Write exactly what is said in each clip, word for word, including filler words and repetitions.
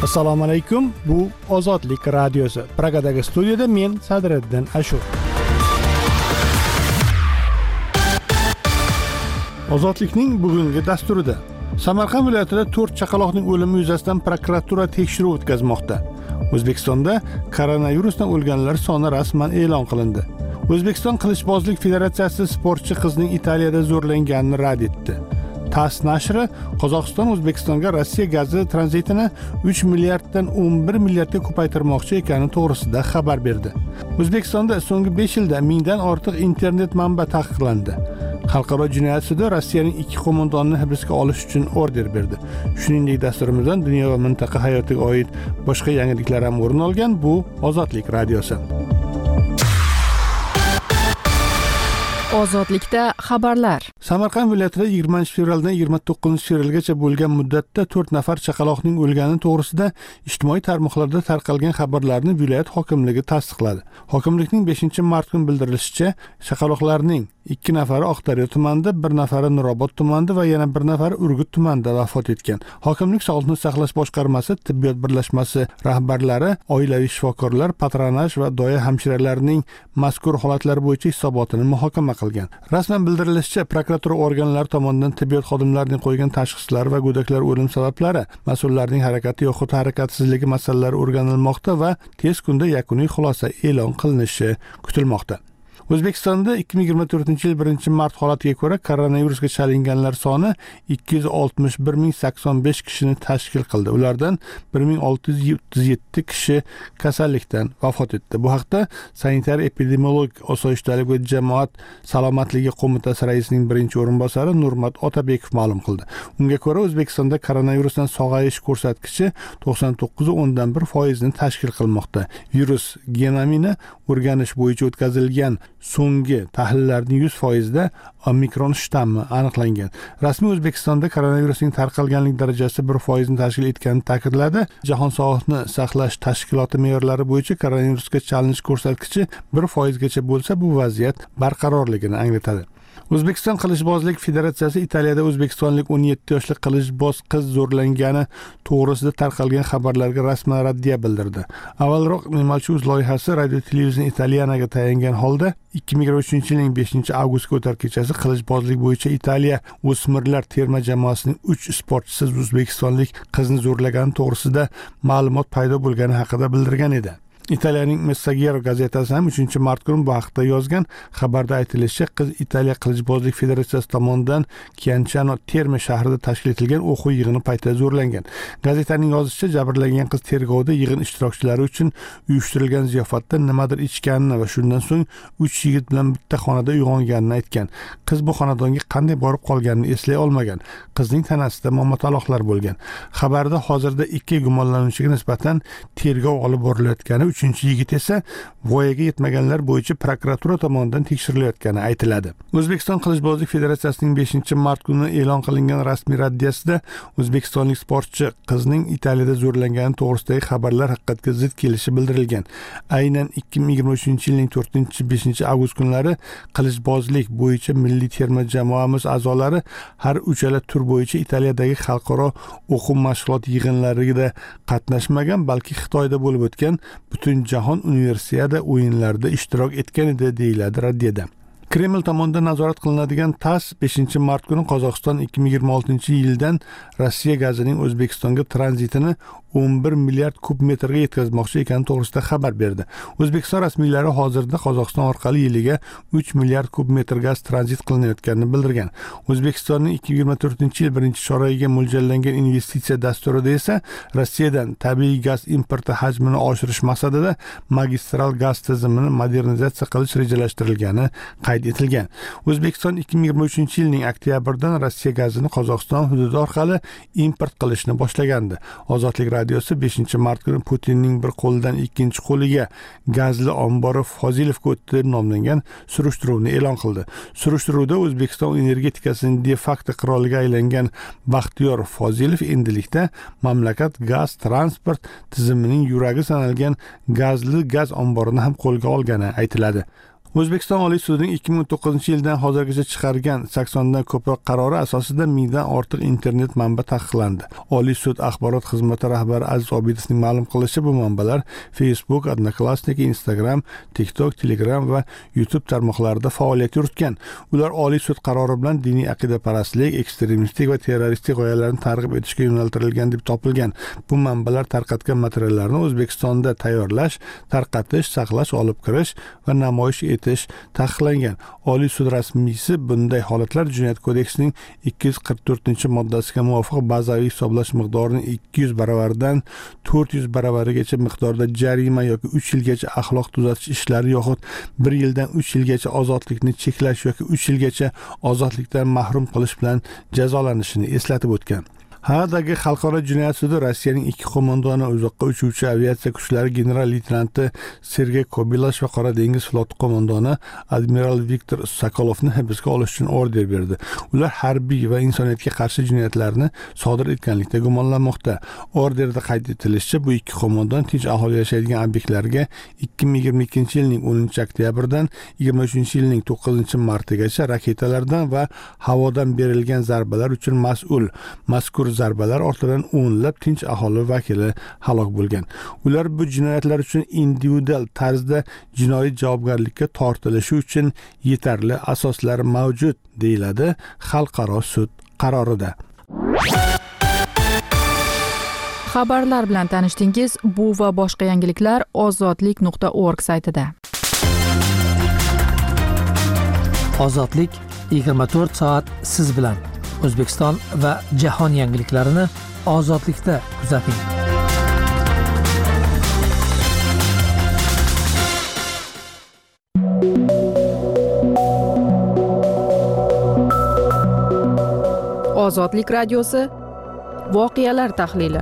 Assalomu alaykum. Bu Ozodlik radiosi. Pragadagi studiyada men Sadriddin Ashur. Ozodlikning bugungi dasturida Samarqand viloyatida to'rt chaqaloqning o'limi yuzasidan prokuratura tekshiruv o'tkazmoqda. O'zbekistonda koronavirusdan o'lganlar soni rasman e'lon qilindi. O'zbekiston Qilichbozlik Federatsiyasi sportchi qizning Italiyada zo'rlanganini rad etdi. TASS nashri Qozog'iston O'zbekistonga Rossiya gazi tranzitini uch milliarddan o'n bir milliardga ko'paytirmoqchi ekani to'g'risida xabar berdi. O'zbekistonda so'nggi besh yilda mingdan ortiq internet manba taqiqlandi. Xalqaro jinoyat sudi Rossiyaning ikki qo'mondonini hibsga olish uchun order berdi. Shuningdek, dasturimizdan dunyo va mintaqa hayotiga oid boshqa yangiliklar ham o'rin olgan. Bu Ozodlik radiosi. Ozodlikda xabarlar. Samarqand viloyatida yigirmanchi fevraldan yigirma to'qqizinchi fevralgacha bo'lgan muddatda to'rt nafar chaqaloqning o'lgani to'g'risida ijtimoiy tarmoqlarda tarqalgan xabarlarni viloyat hokimligi tasdiqladi. Hokimlikning beshinchi mart kuni bildirilishicha, chaqaloqlarning ikki nafari Oqdaryo tumanida, bir nafari Nurobod tumanida va yana bir nafari Urgut tumanida vafot etgan. Hokimlik Sog'liqni saqlash boshqarmasi, tibbiyot birlashmasi rahbarlari, oilaviy shifokorlar, patronaj va doya hamshiralarining mazkur holatlar bo'yicha hisobotini muhokama qilgan. Rasman bildirilishicha, prokuratura organlari tomonidan tibbiyot xodimlarining qo'ygan tashxislar va go'daklar o'lim sabablari, mas'ullarning harakati yoxud harakatsizligi masalalari o'rganilmoqda va tez kunda yakuniy xulosa e'lon qilinishi kutilmoqda. O'zbekistonda ikki ming yigirma to'rtinchi yil birinchi mart holatiga ko'ra koronavirusga chalinganlar soni ikki yuz oltmish bir ming sakson besh kishini tashkil qildi. Ulardan bir ming olti yuz o'ttiz yetti kishi kasallikdan vafot etdi. Bu haqda Sanitar-epidemiologik osoyishtalik va jamoat salomatligi qo'mitasi raisining birinchi o'rinbosari Nurmat Otabekov ma'lum qildi. Unga ko'ra, O'zbekistonda koronavirusdan sog'ayish ko'rsatkichi to'qson to'qqiz nuqta o'ndan bir foizni tashkil qilmoqda. Virus genomini o'rganish bo'yicha o'tkazilgan so'nggi tahlillarning yuz foizida omikron shtammi aniqlangan. Rasmiy O'zbekistonda koronavirusning tarqalganlik darajasi bir foizni tashkil etganini ta'kidladi. Jahon sog'liqni saqlash tashkiloti me'yorlari bo'yicha koronavirusga chalinish ko'rsatkichi bir foizgacha bo'lsa, bu vaziyat barqarorligini anglatadi. O'zbekiston Qilichbozlik Federatsiyasi Italiyada o'zbekistonlik o'n yetti yoshli qilichboz qiz zo'rlangani to'g'risida tarqalgan xabarlarga rasman raddiya bildirdi. Avvalroq Nemalchuz loyihasi Radio Televizion Italianaga tayangan holda ikki ming yigirma uchinchi yilning beshinchi avgustga o'tar kechasi qilichbozlik bo'yicha Italiya o'smirlar terma jamoasining uch sportchisi o'zbekistonlik qizni zo'rlagani to'g'risida ma'lumot paydo bo'lgani haqida bildirgan edi. Italiyaning Messaggero gazetasi ham uchinchi mart kuni bu haqda yozgan. Xabarda aytilishicha, qiz Italiya Qilichbozlik Federatsiyasi tomonidan Chianciano Terme shahrida tashkil etilgan o'quv yig'ini paytida zo'rlangan. Gazetaning yozishicha, jabrlangan qiz tergovda yig'in ishtirokchilari uchun uyushtirilgan ziyofatda nimadir ichganini va shundan so'ng uch yigit bilan bitta xonada uyg'onganini aytgan. Qiz bu xonadonga qanday borib qolganini eslay olmagan. Qizning tanasida momataloqlar bo'lgan. Xabarda hozirda ikki gumonlanuvchiga nisbatan tergov olib borilayotgani, uchinchi yigit esa voyaga yetmaganlar bo'yicha prokuratura tomonidan tekshirilayotgani aytiladi. O'zbekiston Qilichbozlik Federatsiyasining beshinchi mart kuni e'lon qilingan rasmiy raddiyasida o'zbekistonlik sportchi qizning Italiyada zo'rlangani to'g'risidagi xabarlar haqiqatga zid kelishi bildirilgan. Aynan ikki ming yigirma uchinchi yilning to'rtinchi beshinchi avgust kunlari qilichbozlik bo'yicha milliy terma jamoamiz a'zolari har uchala tur bo'yicha Italiyadagi xalqaro o'quv mashg'ulot yig'inlarida qatnashmagan, balki Xitoyda bo'lib o'tgan butun jahon universiada o'yinlarida ishtirok etgan edi, deyiladi raddiyada. Kreml tomonidan nazorat qilinadigan TASS beshinchi mart kuni Qozog'iston ikki ming yigirma oltinchi yildan Rossiya gazining O'zbekistonga tranzitini o'n bir milliard kub metrga yetkazmoqchi ekani to'g'risida xabar berdi. O'zbekiston rasmiylari hozirda Qozog'iston orqali yiliga uch milliard kub metr gaz tranzit qilinayotganini bildirgan. O'zbekistonning ikki ming yigirma to'rtinchi yil birinchi choragiga mo'ljallangan investitsiya dasturida esa Rossiyadan tabiiy gaz importi hajmini oshirish maqsadida magistral gaz tizimini modernizatsiya qilish rejalashtirilgani qayd etilgan. O'zbekiston ikki ming yigirma uchinchi yilning oktyabridan Rossiya gazini Qozog'iston hududi orqali import qilishni boshlagandi. Ozodlik radiosi beshinchi mart kuni Putinning bir qo'lidan ikkinchi qo'liga gazli ombori Fozilovga o'tdi deb nomlangan surishtiruvni e'lon qildi. Surishtiruvda O'zbekiston energetikasining de facto qiroliga aylangan Baxtiyor Fozilov endilikda mamlakat gaz transport tizimining yuragi sanalgan gazli gaz omborini ham qo'lga olgani aytiladi. O'zbekiston Oliy sudining ikki ming o'n to'qqizinchi yildan hozirgacha chiqargan saksondan ko'proq qarori asosida mingdan ortiq internet manba taqiqlandi. Oliy sud axborot xizmati rahbari Aziz Obidovning ma'lum qilishicha, bu manbalar Facebook, Odnoklassniki, Instagram, TikTok, Telegram va YouTube tarmoqlarida faoliyat yuritgan. Ular Oliy sud qarori bilan diniy aqidaparastlik, ekstremistik va terroristik g'oyalarni targ'ib etishga yo'naltirilgan deb topilgan. Bu manbalar tarqatgan materiallarni O'zbekistonda tayyorlash, tarqatish, saqlash, olib kirish va namoyish etish taqiqlangan. Oliy sud rasmiysi bunday holatlar Jinoyat kodeksining ikki yuz qirq to'rtinchi moddasiga muvofiq bazaviy hisoblash miqdorining ikki yuz baravaridan to'rt yuz baravarigacha miqdorda jarima yoki uch yilgacha axloq tuzatish ishlari yoxud bir yildan uch yilgacha ozodlikni cheklash yoki uch yilgacha ozodlikdan mahrum qilish bilan jazolanishini eslatib o'tgan. Hagadagi xalqaro jinoyat sudi Rossiyaning ikki qo'mondoni, uzoqqa uchuvchi aviatsiya kuchlari general-leytenanti Sergey Kobilash va Qora dengiz floti qo'mondoni admiral Viktor Sokolovni hibsga olish uchun order berdi. Ular harbiy va insoniyatga qarshi jinoyatlarni sodir etganlikda gumonlanmoqda. Orderda qayd etilishicha, bu ikki qo'mondon tinch aholi yashaydigan obyektlarga ikki ming yigirma ikkinchi yilning o'ninchi oktyabridan yigirma uchinchi yilning to'qqizinchi martigacha raketalardan va havodan berilgan zarbalar uchun mas'ul. Mazkur zarbalar ortidan o'nlab tinch aholi vakili halok bo'lgan. Ular bu jinoyatlar uchun individual tarzda jinoiy javobgarlikka tortilishi uchun yetarli asoslar mavjud, deyiladi xalqaro sud qarorida. Xabarlar bilan tanishdingiz. Bu va boshqa yangiliklar ozodlik nuqta org saytida. Ozodlik yigirma to'rt soat siz bilan. O'zbekiston va jahon yangiliklarini ozodlikda kuzating. Ozodlik radiosi voqealar tahlili.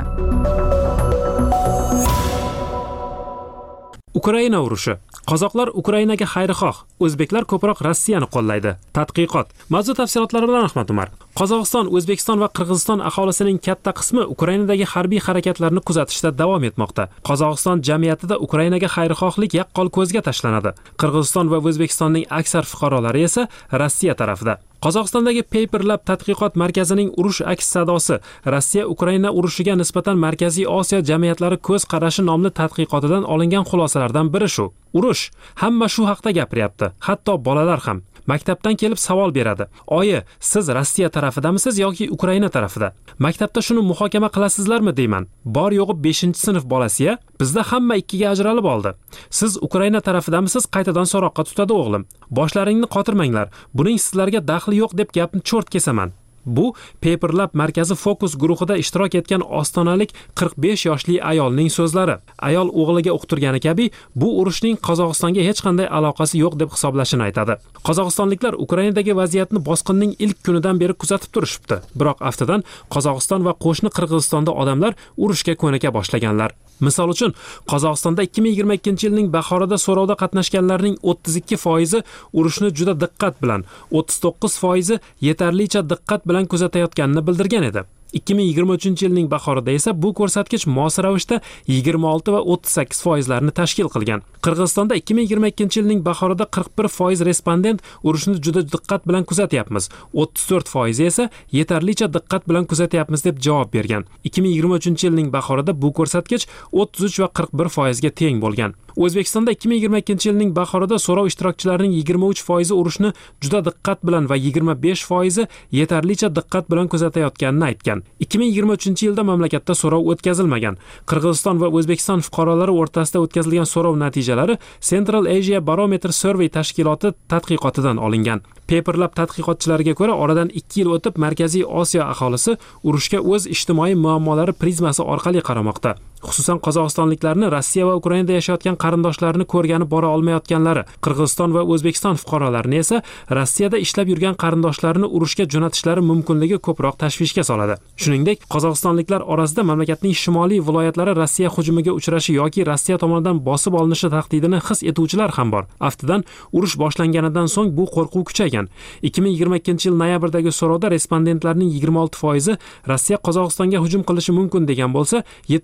Ukraina urushi. Qozoqlar Ukrainaga xayrixoh, o'zbeklar ko'proq Rossiyani qo'llaydi. Tadqiqot. Mavzu tafsilotlari bilan Ahmad Umar. Qozog'iston, O'zbekiston va Qirg'iziston aholisining katta qismi Ukrainadagi harbiy harakatlarni kuzatishda davom etmoqda. Qozog'iston jamiyatida Ukrainaga xayrixohlik yaqqol ko'zga tashlanadi. Qirg'iziston va O'zbekistonning aksar fuqarolari esa Rossiya tarafida. Qozog'istondagi Paper Lab tadqiqot markazining urush aks sadosi Rossiya Ukraina urushiga nisbatan Markaziy Osiyo jamiyatlari ko'z qarashi nomli tadqiqotidan olingan xulosalardan biri shu. Urush hamma shu haqda gapiryapti, hatto bolalar ham. Maktabdan kelib savol beradi. Oyi, siz Rossiya tarafidamisiz yoki Ukraina tarafida? Maktabda shuni muhokama qilasizlarmi deyman. Bor yo'g'i beshinchi sinf bolasiya, bizda hamma ikkiga ajralib oldi. Siz Ukraina tarafidamisiz? Qaytadan so'roqqa tutadi o'g'lim. Boshlaringni qotirmanglar. Buning sizlarga daxli yo'q deb gapni cho'rt kesaman. Bu Paper Lab markazi fokus guruhida ishtirok etgan ostonalik qirq besh yoshli ayolning so'zlari. Ayol o'g'liga uqtirgani kabi bu urushning Qozog'istonga hech qanday aloqasi yo'q deb hisoblashini aytadi. Qozog'istonliklar Ukrainadagi vaziyatni bosqinning ilk kunidan beri kuzatib turishibdi. Biroq aftidan Qozog'iston va qo'shni Qirg'izistonda odamlar urushga ko'nika boshlaganlar. Misol uchun, Qozog'istonda ikki ming yigirma ikkinchi yilning bahorida so'rovda qatnashganlarning o'ttiz ikki foizi urushni juda diqqat bilan, o'ttiz to'qqiz foizi yetarlicha diqqat bilan kuzatayotganini bildirgan edi. ikki ming yigirma uchinchi yilning bahorida esa bu ko'rsatkich mos ravishda yigirma olti va o'ttiz sakkiz foizlarni tashkil qilgan. Qirg'izistonda ikki ming yigirma ikkinchi yilning bahorida qirq bir foiz respondent urushni juda diqqat bilan kuzatyapmiz, o'ttiz to'rt foiz esa yetarlicha diqqat bilan kuzatyapmiz deb javob bergan. ikki ming yigirma uchinchi yilning bahorida bu ko'rsatkich o'ttiz uch va qirq bir foizga teng bo'lgan. O'zbekistonda ikki ming yigirma ikkinchi yilning bahorida so'rov ishtirokchilarining yigirma uch foizi urushni juda diqqat bilan va yigirma besh foizi yetarlicha diqqat bilan kuzatayotganini aytgan. ikki ming yigirma uchinchi yilda mamlakatda so'rov o'tkazilmagan. Qirg'iziston va O'zbekiston fuqarolari o'rtasida o'tkazilgan so'rov natijalari Central Asia Barometer Survey tashkiloti tadqiqotidan olingan. Paper Lab tadqiqotchilariga ko'ra, oradan ikki yil o'tib Markaziy Osiyo aholisi urushga o'z ijtimoiy muammolari prizmasi orqali qaramoqda. Xususan Qozog'istonliklarni Rossiya va Ukrainada yashayotgan qarindoshlarini ko'rgani bora olmayotganlari, Qirg'iziston va O'zbekiston fuqarolarini esa Rossiyada ishlab yurgan qarindoshlarini urushga jo'natishlari mumkinligi ko'proq tashvishga soladi. Shuningdek, Qozog'istonliklar orasida mamlakatning shimoliy viloyatlari Rossiya hujumiga uchrashi yoki Rossiya tomonidan bosib olinishi tahdidini his etuvchilar ham bor. Aftidan, urush boshlanganidan so'ng bu qo'rquv kuchaygan. ikki ming yigirma ikkinchi yil noyabrdagi so'rovda respondentlarning yigirma olti foizi Rossiya Qozog'istonga hujum qilishi mumkin degan bo'lsa, yetmish to'rt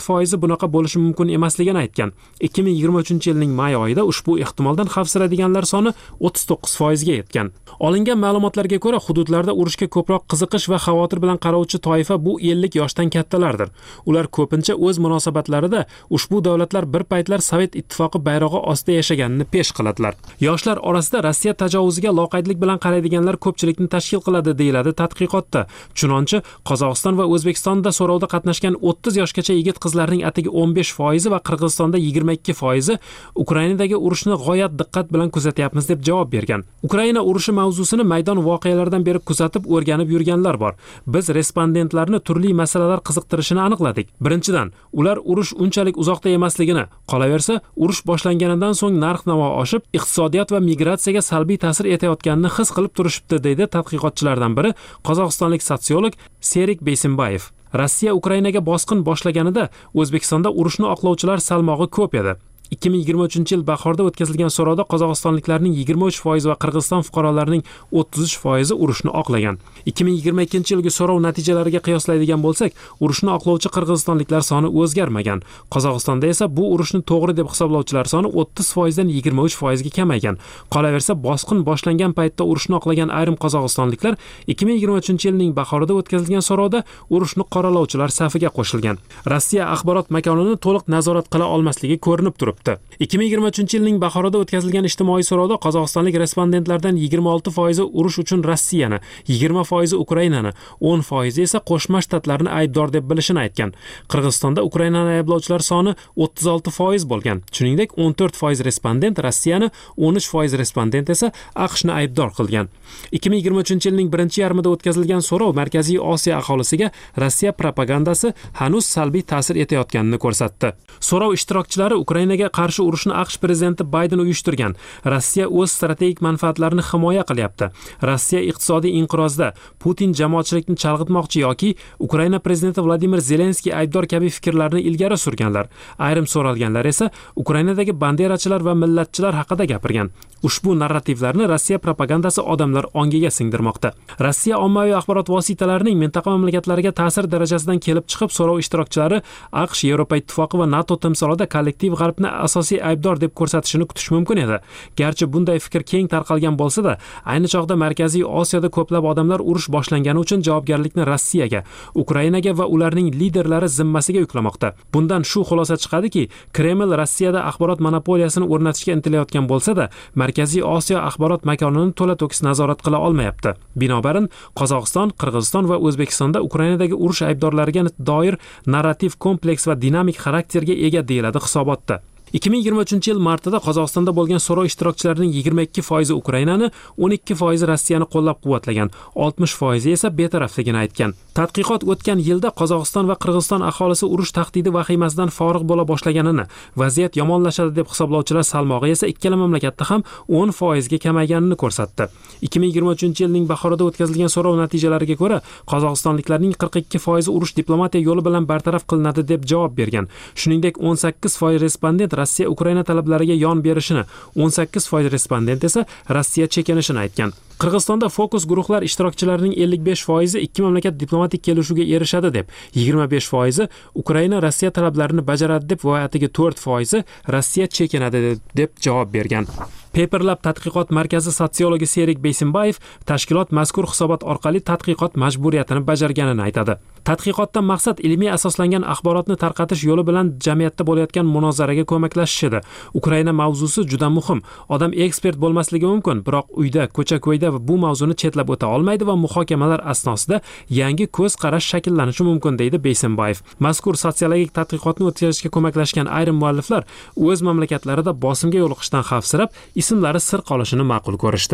foizi bunaqa bo'lishi mumkin emasligini aytgan. ikki ming yigirma uchinchi yilning may oyida ushbu ehtimoldan xavfsiraydiganlar soni o'ttiz to'qqiz foizga yetgan. Olingan ma'lumotlarga ko'ra, hududlarda urushga ko'proq qiziqish va xavotir bilan qarovchi toifa bu ellik yoshdan kattalardir. Ular ko'pincha o'z munosabatlarida ushbu davlatlar bir paytlar Sovet ittifoqi bayrog'i ostida yashaganini pesh qiladilar. Yoshlar orasida Rossiya tajovuziga loqaydlik bilan qaraydiganlar ko'pchilikni tashkil qiladi, deyiladi tadqiqotda. Chunonchi Qozog'iston va O'zbekistonda so'rovda qatnashgan o'ttiz yoshgacha yigit-qizlarning atigi o'n besh foizi va Qirg'izistonda yigirma ikki foizi Ukrainadagi urushni g'oyat diqqat bilan kuzatyapmiz deb javob bergan. Ukraina urushi mavzusini maydon voqealaridan beri kuzatib, o'rganib yurganlar bor. Biz respondentlarni turli masalalar qiziqtirishini aniqladik. Birinchidan, ular urush unchalik uzoqda emasligini, qolaversa, urush boshlanganidan so'ng narx-navo oshib, iqtisodiyot va migratsiyaga salbiy ta'sir etayotganini his qilib turishibdi, deydi tadqiqotchilardan biri Qozog'istonlik sotsiolog Serik Beysimbayev. Rossiya Ukrainaga bosqin boshlaganida O'zbekistonda urushni oqlovchilar salmog'i ko'p edi. ikki ming yigirma uchinchi yil bahorda o'tkazilgan so'rovda qozog'istonliklarning yigirma uch foizi va Qirg'iziston fuqarolarining o'ttiz uch foizi urushni oqlagan. ikki ming yigirma ikkinchi yilgi so'rov natijalariga qiyoslaydigan bo'lsak, urushni oqlovchi qirg'izistonliklar soni o'zgarmagan. Qozog'istonda esa bu urushni to'g'ri deb hisoblovchilar soni o'ttiz foizdan yigirma uch foizga kamaygan. Qolaversa, bosqin boshlangan paytda urushni oqlagan ayrim qozog'istonliklar ikki ming yigirma uchinchi yilning bahorida o'tkazilgan so'rovda urushni qoralovchilar safiga qo'shilgan. Rossiya axborot makonini to'liq nazorat qila olmasligi ko'rinib turibdi. ikki ming yigirma uchinchi yilning bahorida o'tkazilgan ijtimoiy so'rovda qozog'istonlik respondentlardan yigirma olti foizi urush uchun Rossiyani, yigirma foizi Ukrainani, o'n foizi esa Qo'shma Shtatlarni aybdor deb bilishini aytgan. Qirg'izistonda Ukrainani ayblovchilar soni o'ttiz olti foiz bo'lgan. Shuningdek, o'n to'rt foiz respondent Rossiyani, o'n uch foiz respondent esa AQShni aybdor qilgan. ikki ming yigirma uchinchi yilning birinchi yarmida o'tkazilgan so'rov Markaziy Osiyo aholisiga Rossiya propagandasi hanuz salbiy ta'sir etayotganini ko'rsatdi. So'rov ishtirokchilari Ukrainaga qarshi urushni AQSh prezidenti Bayden uyushtirgan. Rossiya o'z strategik manfaatlarini himoya qilyapti. Rossiya iqtisodiy inqirozda, Putin jamoatchilikni chalg'itmoqchi yoki Ukraina prezidenti Vladimir Zelenskiy aybdor kabi fikrlarni ilgari surganlar. Ayrim so'ralganlar esa Ukrainadagi banderachilar va millatchilar haqida gapirgan. Ushbu narrativlarni Rossiya propagandasi odamlar ongiga singdirmoqda. Rossiya ommaviy axborot vositalarining mintaqa mamlakatlariga ta'sir darajasidan kelib chiqib so'rov ishtirokchilari AQSh, Yevropa ittifoqi va NATO timsolida kollektiv g'arbni asosiy aybdor deb ko'rsatishini kutish mumkin edi. Garchi bunday fikr keng tarqalgan bo'lsa-da, ayni chog'da Markaziy Osiyoda ko'plab odamlar urush boshlangani uchun javobgarlikni Rossiyaga, Ukrainaga va ularning liderlari zimmasiga yuklamoqda. Bundan shu xulosa chiqadiki, Kreml Rossiyada axborot monopoliyasini o'rnatishga intilayotgan bo'lsa-da, Markaziy Osiyo axborot makonini to'la-to'kis nazorat qila olmayapti. Binobarin, Qozog'iston, Qirg'iziston va O'zbekistonda Ukrainadagi urush aybdorlariga doir narrativ kompleks va dinamik xarakterga ega, deyiladi hisobotda. ikki ming yigirma uchinchi yil martida Qozog'istonda bo'lgan so'rov ishtirokchilarining yigirma ikki foizi Ukrainani, o'n ikki foizi Rossiyani qo'llab-quvvatlagan, oltmish foizi esa betarafligini aytgan. Tadqiqot o'tgan yilda Qozog'iston va Qirg'iziston aholisi urush tahdidi vahimasidan forig' bo'la boshlaganini, vaziyat yomonlashadi deb hisoblovchilar salmog'i esa ikkala mamlakatda ham o'n foizga kamayganini ko'rsatdi. ikki ming yigirma uchinchi yilning bahorida o'tkazilgan so'rov natijalariga ko'ra, qozog'istonliklarning qirq ikki foizi urush diplomatiya yo'li bilan bartaraf qilinadi deb javob bergan. Shuningdek, o'n sakkiz foiz respondent Rossiya Ukraina talablariga yon berishini, o'n sakkiz foiz respondent esa Rossiya chekinishini aytgan. Qirg'izistonda fokus guruhlar ishtirokchilarining ellik besh foizi ikki mamlakat diplomatik kelishuvga erishadi deb, yigirma besh foizi Ukraina Rossiya talablarini bajaradi deb va atigi to'rt foizi Rossiya chekinadi deb javob bergan. Paperlab tadqiqot markazi sotsiologi Serik Beysimbayev tashkilot mazkur hisobot orqali tadqiqot majburiyatini bajarganini aytadi. Tadqiqotdan maqsad ilmiy asoslangan axborotni tarqatish yo'li bilan jamiyatda bo'layotgan munozaraga ko'maklashish edi. Ukraina mavzusi juda muhim. Odam ekspert bo'lmasligi mumkin, biroq uyda, ko'cha-ko'yda bu mavzuni chetlab o'ta olmaydi va muhokamalar asnosida yangi ko'z qarash shakllanishi mumkin, deydi Beysimbayev. Mazkur sotsiologik tadqiqotni o'tkazishga ko'maklashgan ayrim mualliflar o'z mamlakatlarida bosimga yo'liqishdan xavfsirab, ismlari sir qolishini ma'qul ko'rishdi.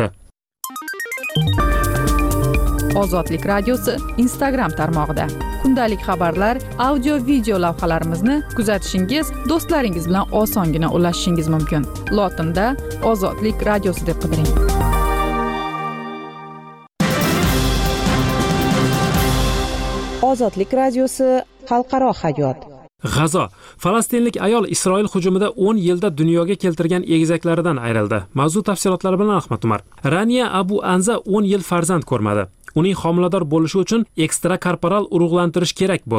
Ozodlik radiosi Instagram tarmog'ida kundalik xabarlar, audio, video lavhalarimizni kuzatishingiz, do'stlaringiz bilan osongina ulashishingiz mumkin. Lotinda Ozodlik radiosi deb qidiring. Ozodlik radiosi xalqaro hayot. G'azo. Falastinlik ayol Isroil hujumida o'n yilda dunyoga keltirgan egizaklaridan ayrildi. Mavzu tafsilotlari bilan Ahmad Umar. Raniya Abu Anza o'n yil farzand ko'rmadi. Uning homilador bo'lishi uchun ekstrakorporal urug'lantirish kerak bo'ldi.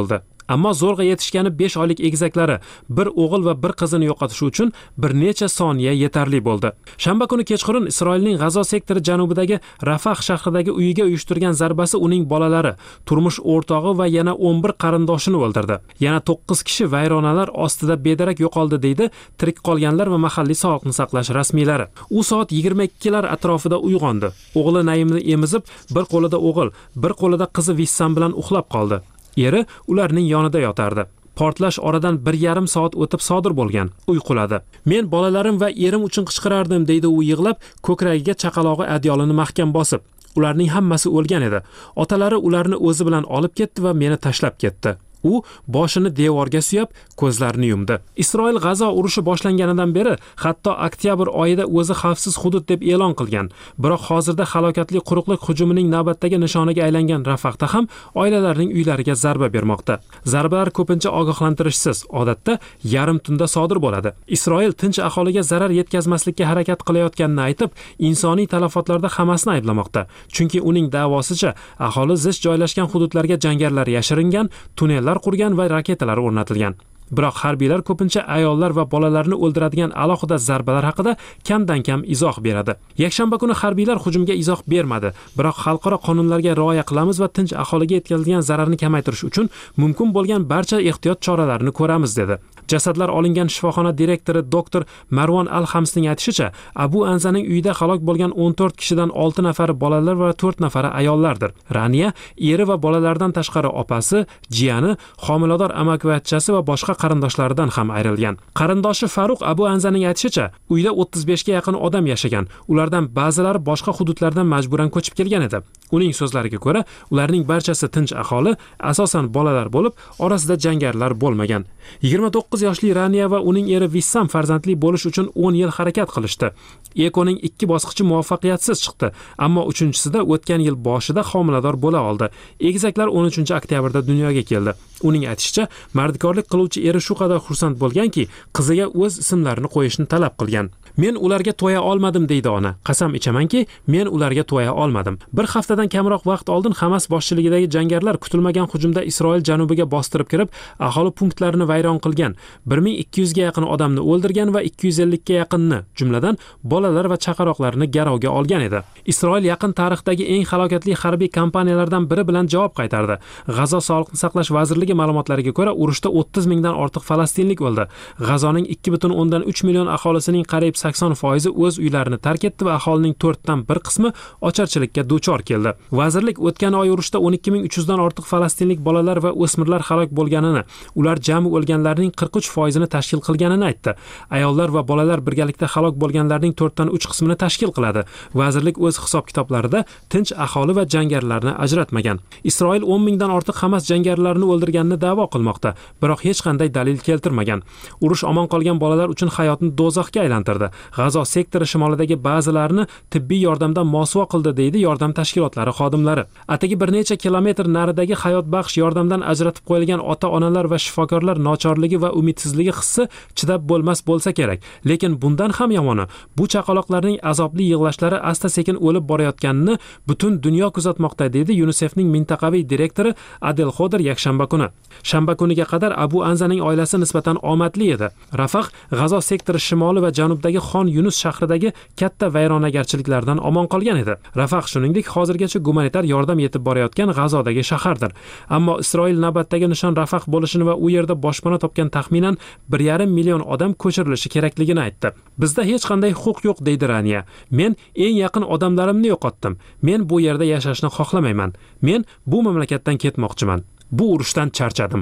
Ammo zo'rg'a yetishgani besh oylik egizaklari bir o'g'il va bir qizini yo'qotishi uchun bir necha soniya yetarli bo'ldi. Shanba kuni kechqurun Isroilning G'azo sektori janubidagi Rafah shahridagi uyiga uyushtirgan zarbasi uning bolalari, turmush o'rtog'i va yana o'n bir qarindoshini o'ldirdi. Yana to'qqiz kishi vayronalar ostida bedarak yo'qoldi deydi tirik qolganlar va mahalliy sog'liqni saqlash rasmiylari. U soat yigirma ikkilar atrofida uyg'ondi. O'g'li Naimni emizib, bir qo'lida o'g'il, bir qo'lida qizi Vissam bilan uxlab qoldi. Eri ularning yonida yotardi. Portlash oradan bir yarim soat o'tib sodir bo'lgan. Uyquladi. Men bolalarim va erim uchun qichqirardim deydi u yig'lab, ko'kragiga chaqalog'i adyolini mahkam bosib. Ularning hammasi o'lgan edi. Otalari ularni o'zi bilan olib ketdi va meni tashlab ketdi. U boshini devorga suyab, ko'zlarini yumdi. Isroil G'azo urushi boshlanganidan beri hatto oktyabr oyida o'zi xavfsiz hudud deb e'lon qilgan. Biroq hozirda halokatli quruqlik hujumining navbatdagi nishoniga aylangan Rafahda ham oilalarning uylariga zarba bermoqda. Zarbalar ko'pincha ogohlantirishsiz, odatda yarim tunda sodir bo'ladi. Isroil tinch aholiga zarar yetkazmaslikka harakat qilayotganini aytib, insoniy talafotlarda hammasini ayblamoqda. Chunki uning da'vosicha aholi zich joylashgan hududlarga jangarilar yashiringan, tunnel qurgan va raketalar o'rnatilgan. Biroq harbiylar ko'pincha ayollar va bolalarni o'ldiradigan alohida zarbalar haqida kamdan kam izoh beradi. Yakshanba kuni harbiylar hujumga izoh bermadi, biroq xalqaro qonunlarga rioya qilamiz va tinch aholiga yetkazilgan zararni kamaytirish uchun mumkin bo'lgan barcha ehtiyot choralarini ko'ramiz dedi. Jasadlar olingan shifoxona direktori doktor Marwan Al-Hamsning aytishicha, Abu Anzaning uyida halok bo'lgan o'n to'rt kishidan olti nafari bolalar va to'rt nafari ayollardir. Raniya eri va bolalardan tashqari opasi, jiyani, homilador amakivachchasi va boshqa qarindoshlaridan ham ayrilgan. Qarindoshi Faruq Abu Anzaning aytishicha, uyda o'ttiz besh ga yaqin odam yashagan. Ulardan ba'zilari boshqa hududlardan majburan ko'chib kelgan edi. Uning so'zlariga ko'ra, ularning barchasi tinch aholi, asosan bolalar bo'lib, orasida jangarilar bo'lmagan. yigirma to'qqiz yoshli Raniya va uning eri Vissam farzandli bo'lish uchun o'n yil harakat qilishdi. Ekoning ikki bosqichi muvaffaqiyatsiz chiqdi, ammo uchinchisida o'tgan yil boshida homilador bo'la oldi. Egizaklar o'n uchinchi oktyabrda dunyoga keldi. Uning aytishicha, mardkorlik qiluvchi eri shu qadar xursand bo'lganki, qiziga o'z ismlarini qo'yishni talab qilgan. Men ularga to'ya olmadim deydi ona. Qasam ichamanki, men ularga to'ya olmadim. Bir haftadan kamroq vaqt oldin Hamas boshchiligidagi jangarilar kutilmagan hujumda Isroil janubiga bostirib kirib, aholi punktlarini vayron qilgan. bir ming ikki yuz ga yaqin odamni o'ldirgan va ikki yuz ellik ga yaqinni, jumladan bolalar va chaqaloqlarni garovga olgan edi. Isroil yaqin tarixdagi eng halokatli harbiy kampaniyalardan biri bilan javob qaytardi. G'azo sog'liqni saqlash vazirligi ma'lumotlariga ko'ra, urushda o'ttiz mingdan ortiq falastinlik o'ldi. G'azoning ikki butun o'ndan uch million aholisining qariyb sakson foizi o'z uylarini tark etdi va aholining to'rtdan bir qismi ocharchilikka duchor keldi. Vazirlik o'tgan oy urushda o'n ikki ming uch yuz dan ortiq falastinlik bolalar va o'smirlar halok bo'lganini, ular jami o'lganlarning qirq uch foizini tashkil qilganini aytdi. Ayollar va bolalar birgalikda halok bo'lganlarning to'rtdan uch qismini tashkil qiladi. Vazirlik o'z hisob-kitoblarida tinch aholi va jangarilarni ajratmagan. Isroil o'n mingdan ortiq Hamas jangarilarini o'ldirganini da'vo qilmoqda, biroq hech qanday dalil keltirmagan. Urush omon qolgan bolalar uchun hayotni do'zaxga aylantirdi. G'azo sektori shimolidagi ba'zilarini tibbiy yordamdan mosuvo qildi deydi yordam tashkilotlari xodimlari. Atigi bir necha kilometr naridagi hayotbaxsh yordamdan ajratib qo'yilgan ota-onalar va shifokorlar nochorligi va umidsizligi hissi chidab bo'lmas bo'lsa kerak. Lekin bundan ham yomoni, bu chaqaloqlarning azobli yig'lashlari asta-sekin o'lib borayotganini butun dunyo kuzatmoqda deydi UNICEFning mintaqaviy direktori Adel Xoder yakshanba kuni. Shanba kuniga qadar Abu Anzaning oilasi nisbatan omadli edi. Rafah, G'azo sektori shimoli va janubdagi Xon Yunus shahridagi katta vayronagarchiliklardan omon qolgan edi. Rafah shuningdek hozirgacha gumanitar yordam yetib borayotgan G'azodagi shahardir. Ammo Isroil navbatdagi nishon Rafah bo'lishini va u yerda boshpana topgan taxminan bir yarim million odam ko'chirilishi kerakligini aytdi. Bizda hech qanday huquq yo'q deydi Raniya. Men eng yaqin odamlarimni yo'qotdim. Men bu yerda yashashni xohlamayman. Men bu mamlakatdan ketmoqchiman. Bu urushdan charchadim.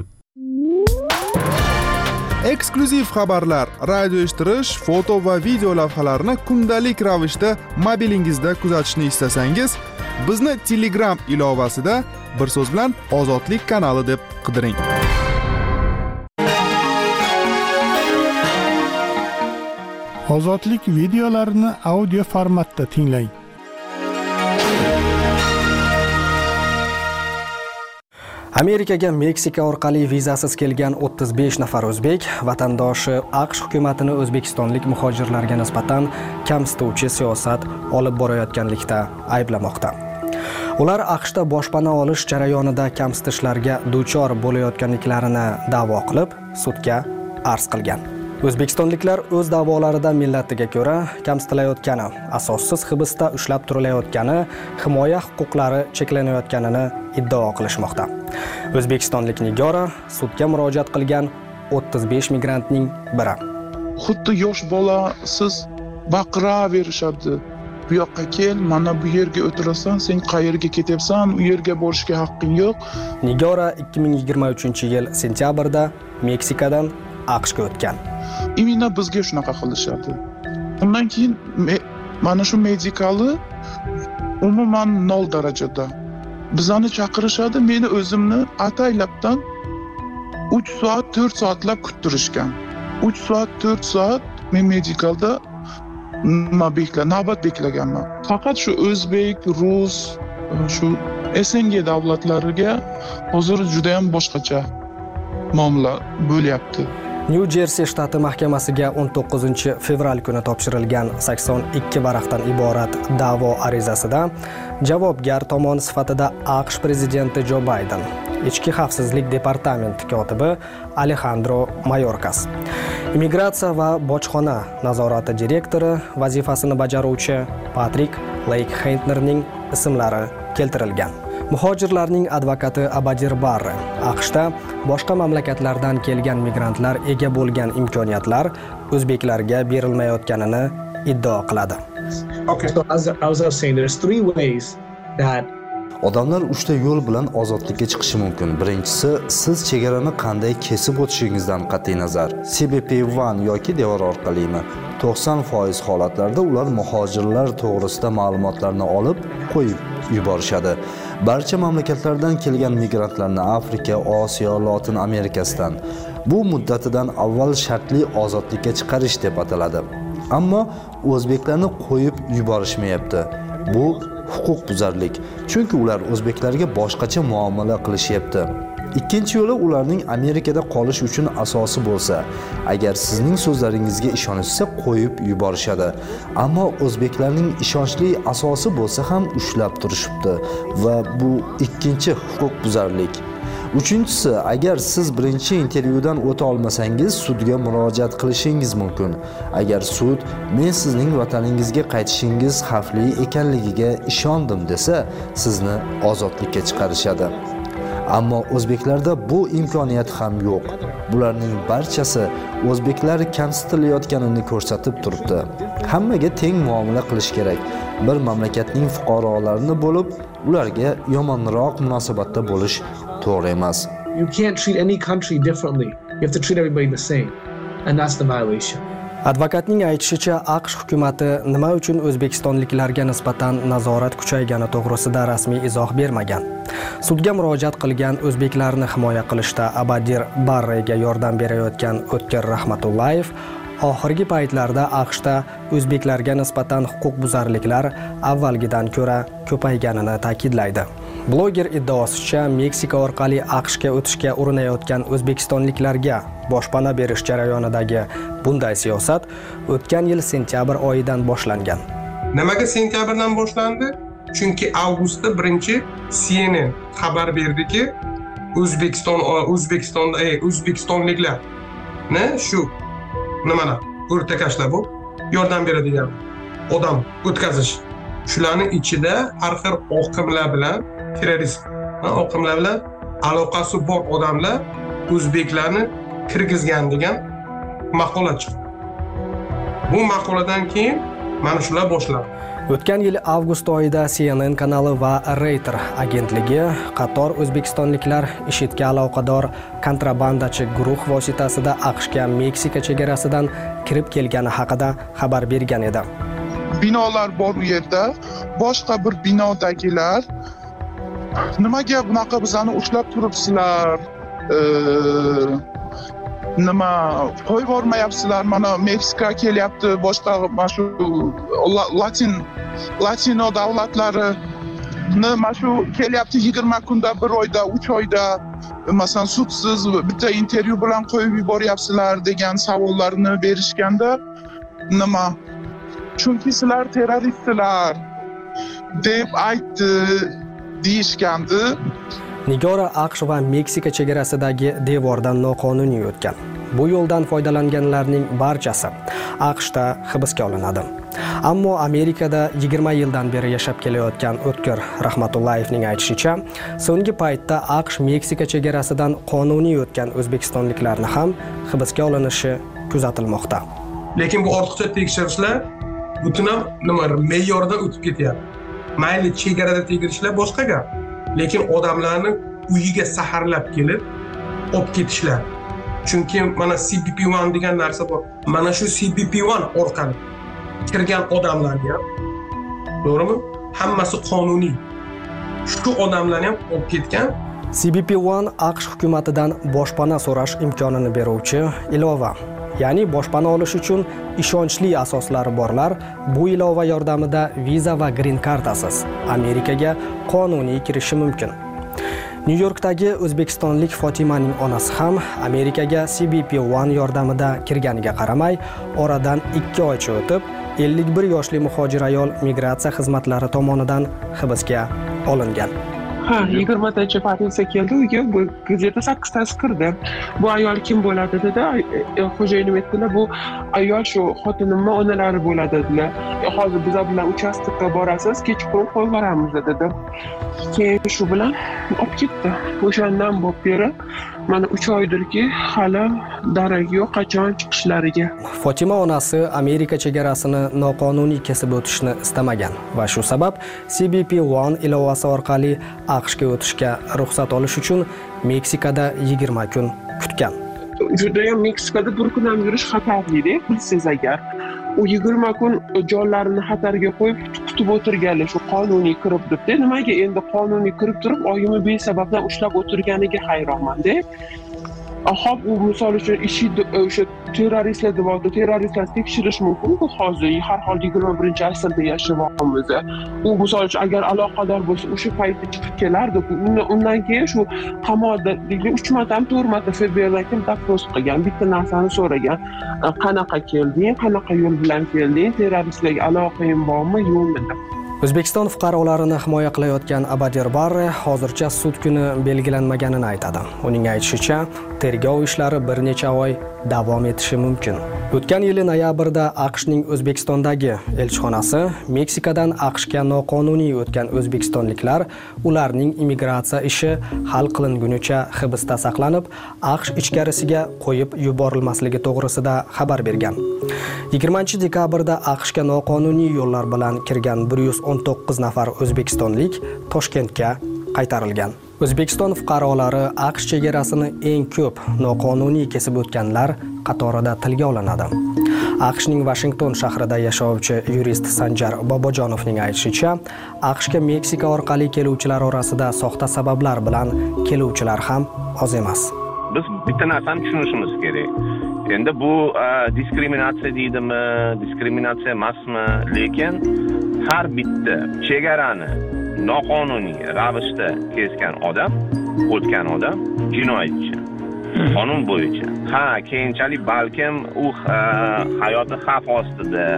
Eksklyuziv xabarlar, radio eshittirish, foto va video lavhalarni kundalik ravishda mobilingizda kuzatishni istasangiz, bizni Telegram ilovasida bir so'z bilan Ozodlik kanali deb qidiring. Ozodlik videolarini audio formatda tinglang. Amerikaga Meksika orqali vizasiz kelgan o'ttiz besh nafar o'zbek vatandoshi AQSh hukumatini o'zbekistonlik muhojirlarga nisbatan kamsituvchi siyosat olib borayotganlikda ayblamoqda. Ular AQShda boshpana olish jarayonida kamsitishlarga duchor bo'layotganliklarini da'vo qilib, sudga arz qilgan. O'zbekistonliklar o'z da'volarida millatiga ko'ra kamsitilayotgani, asossiz hibsda ushlab turilayotgani, himoya huquqlari cheklanayotganini iddao qilishmoqda. O'zbekistonlik Nigora sudga murojaat qilgan o'ttiz besh migrantning biri. Xuddi yosh bola siz baqiraverishadi. Bu yoqqa kel, mana bu yerga o'tirasan, sen qayerga ketyapsan, u yerga borishga haqqing yo'q. Nigora ikki ming yigirma uchinchi yil sentyabrda Meksikadan AQShga o'tgan. Imенно bizga shunaqa qilishadi. Undan keyin mana shu medikali umuman nol darajada. Bizani chaqirishadi, meni o'zimni ataylabdan uch soat, to'rt soatlab kuttirishgan. uch soat, to'rt soat men medikalda nima bekla, navbat beklaganman. Faqat shu o'zbek, rus, shu S N G davlatlariga hozir juda ham boshqacha muomala bo'lyapti. New Jersey shtati mahkamasiga o'n to'qqizinchi fevral kuni topshirilgan sakson ikki varaqdan iborat da'vo arizasida javobgar tomon sifatida AQSh prezidenti Jo Bayden, Ichki xavfsizlik departamenti kotibi Alejandro Mayorkas, immigratsiya va bojxona nazorati direktori vazifasini bajaruvchi Patrik Leykhentnerning ismlari keltirilgan. Muhojirlarning advokati Abadir Barre AQShda boshqa mamlakatlardan kelgan migrantlar ega bo'lgan imkoniyatlar o'zbeklarga berilmayotganini iddao qiladi. Okay, so as I was saying, there's three ways that Odamlar uchta yo'l bilan ozodlikka chiqishi mumkin. Birinchisi, siz chegarani qanday kesib o'tishingizdan qat'iy nazar, C B P one yoki devor orqalimi? to'qson foiz holatlarda ular muhojirlar to'g'risida ma'lumotlarni olib qo'yib yuborishadi. Barcha mamlakatlardan kelgan migrantlarni Afrika, Osiyo, Lotin Amerikasidan bu muddatidan avval shartli ozodlikka chiqarish deb ataladi. Ammo o'zbeklarni qo'yib yuborishmayapti. Bu huquqbuzarlik. Chunki ular o'zbeklarga boshqacha muomala qilishyapti. Ikkinchi yo'li ularning Amerikada qolish uchun asosi bo'lsa, agar sizning so'zlaringizga ishonishsa qo'yib yuborishadi. Ammo o'zbeklarning ishonchli asosi bo'lsa ham ushlab turishibdi va bu ikkinchi huquqbuzarlik. Uchinchisi, agar siz birinchi intervyudan o'ta olmasangiz, sudga murojaat qilishingiz mumkin. Agar sud men sizning vataningizga qaytishingiz xavfli ekanligiga ishondim desa, sizni ozodlikka chiqarishadi. Ammo o'zbeklarda bu imkoniyat ham yo'q. Bularning barchasi o'zbeklar kamsitilayotganini ko'rsatib turibdi. Hammaga teng muomala qilish kerak. Bir mamlakatning fuqarolarini bo'lib, ularga yomonroq munosabatda bo'lish to'g'ri emas. You can't treat any country differently. You have to treat everybody the same. And that's the violation. Advokatning aytishicha, AQSh hukumatı nima uchun o'zbekistonliklarga nisbatan nazorat kuchaygani to'g'risida rasmiy izoh bermagan. Sudga murojaat qilgan o'zbeklarni himoya qilishda Abadir Barrega yordam berayotgan O'tkir Rahmatullayev oxirgi paytlarda AQShda o'zbeklarga nisbatan huquqbuzarliklar avvalgidan ko'ra ko'payganini ta'kidlaydi. Bloger iddaosicha, Meksika orqali AQShga o'tishga urinayotgan o'zbekistonliklarga boshpana berish jarayonidagi bunday siyosat o'tgan yil sentyabr oyidan boshlangan. Nimaga sentyabrdan boshlandi? Chunki avgustda birinchi C N N xabar berdiki, O'zbekiston O'zbekistonda ey O'zbekistonliklar ne shu nimalar o'rtakashlar bu yordam beradigan odam o'tkazish. Shularning ichida har xil oqimlar bilan terrorist oqimlar bilan aloqasi bor odamlar o'zbeklarni kirgizgan degan maqola chiqdi. Bu maqoladan keyin mana shular boshlandi. O'tgan yil avgust oyida C N N kanali va Reuters agentligi qator o'zbekistonliklar IShIDga aloqador kontrabandachi guruh vositasida AQShga Meksika chegarasidan kirib kelgani haqida xabar bergan edi. Binolar bor u yerda, boshqa bir binodagilar nimaga bunaqa bizani ushlab turibsizlar? Nima qo'yib bormayapsizlar? Mana Meksika kelyapti, boshqa mana shu Latin Latino davlatlari nima shu kelyapti yigirma kunda, bir oyda, uch oyda masalan sudsiz bitta intervyu bilan qo'yib yuboryapsizlar degan savollarni berishganda nima chunki sizlar terroristlar deb aytdi deyishgandi. Nigora AQSh va Meksika chegarasidagi devordan noqonuniy o'tgan. Bu yo'ldan foydalanganlarning barchasi AQShda hibsga olinadi. Ammo Amerikada yigirma yildan beri yashab kelayotgan O'tkir Rahmatullayevning aytishicha, so'nggi paytda AQSh Meksika chegarasidan qonuniy o'tgan o'zbekistonliklarni ham hibsga olinishi kuzatilmoqda. Lekin bu ortiqcha tekshirishlar butun ham nima me'yordan o'tib ketyapti. Mayli chegarada tekshirishlar boshqa gap. Lekin odamlarni uyiga saharlab kelib olib ketishlar. Chunki mana C B P one degan narsa bor. Mana shu C B P one orqali kirgan odamlarga ham, to'g'rimi? Hammasi qonuniy. Shu odamlarni ham olib ketgan. C B P one AQSh hukumatidan boshpana so'rash imkonini beruvchi ilova. Ya'ni boshpana olish uchun ishonchli asoslari borlar bu ilova yordamida viza va green kartasiz Amerikaga qonuniy kirishi mumkin. Nyu-Yorkdagi o'zbekistonlik Fotimaning onasi ham Amerikaga C B P one yordamida kirganiga qaramay, oradan ikki oycha o'tib, ellik bir yoshli muhojir ayol migratsiya xizmatlari tomonidan hibsga olingan. Ha, yigirmatachi patitsiya keldi uyga, bu gazeta sakkiztasi kirdi. Bu ayol kim bo'ladi dedi. Xo'jayinim aytdilar, bu ayol shu xotinimning onalari bo'ladi dedilar. Hozir biz bilan uchastkka borasiz, kechqurun qo'yib boramiz dedi. Keyin shu bilan olib ketdi. O'shandan bo'lib beri mana uch oydirki, hali darak yo'q qachon chiqishlariga. Fotima onasi Amerika chegarasini noqonuniy kesib o'tishni istamagan va shu sabab C B P one ilovasi orqali AQShga o'tishga ruxsat olish uchun Meksikada yigirma kun kutgan. Juda ham Meksikada bir kun ham yurish xatarli-da, bilsangiz agar. U yigirma kun jonlarini xatarga qo'yib kutib o'tirganlar shu qonuniy kirib debdi. Nimaga endi qonuniy kirib turib oyimni besababdan ushlab o'tirganiga hayronman-da. Ahab u misol uchun ishi o'sha terroristlar deb terroristlar tekshirish mumkin-ku hozir har holda yigirma birinchi asrda yashayapmiz. U misol uchun agar aloqador bo'lsa o'sha paytda chiqib kelardi. Undan keyin shu qamoqda uch marta ham to'rt marta F B R'dan kim doпрос qilgan, bitta narsani so'ragan. Qanaqa kelding, qanaqa yo'l bilan kelding, terroristlarga aloqang bormi, yo'qmi deb. O'zbekiston fuqarolarini himoya qilayotgan Abadir Barre hozircha sud kuni belgilanmaganini aytadi. Uning aytishicha, tergov ishlari bir necha oy davom etishi mumkin. O'tgan yil noyabrda AQShning O'zbekistondagi elchixonasi Meksikadan AQShga noqonuniy o'tgan o'zbekistonliklar ularning immigratsiya ishi hal qilingunicha hibsda saqlanib, AQSh ichkarisiga qo'yib yuborilmasligi to'g'risida xabar bergan. yigirmanchi dekabrda AQShga noqonuniy yo'llar bilan kirgan bir yuz o'n to'qqiz nafar o'zbekistonlik Toshkentga qaytarilgan. O'zbekiston fuqarolari AQSh chegarasini eng ko'p noqonuniy kesib o'tganlar qatorida tilga olinadi. AQShning Washington shahrida yashovchi yurist Sanjar Bobojonovning aytishicha, AQShga Meksika orqali keluvchilar orasida soxta sabablar bilan keluvchilar ham oz emas. Biz bitta narsani tushunishimiz kerak. Endi bu diskriminatsiya deydimi, diskriminatsiya emasmi, lekin har bitta chegarani noqonuniy ravishda kesgan odam, o'tgan odam jinoyatchi. Qonun bo'yicha. Ha, keyinchalik balkim u hayoti xavf ostida,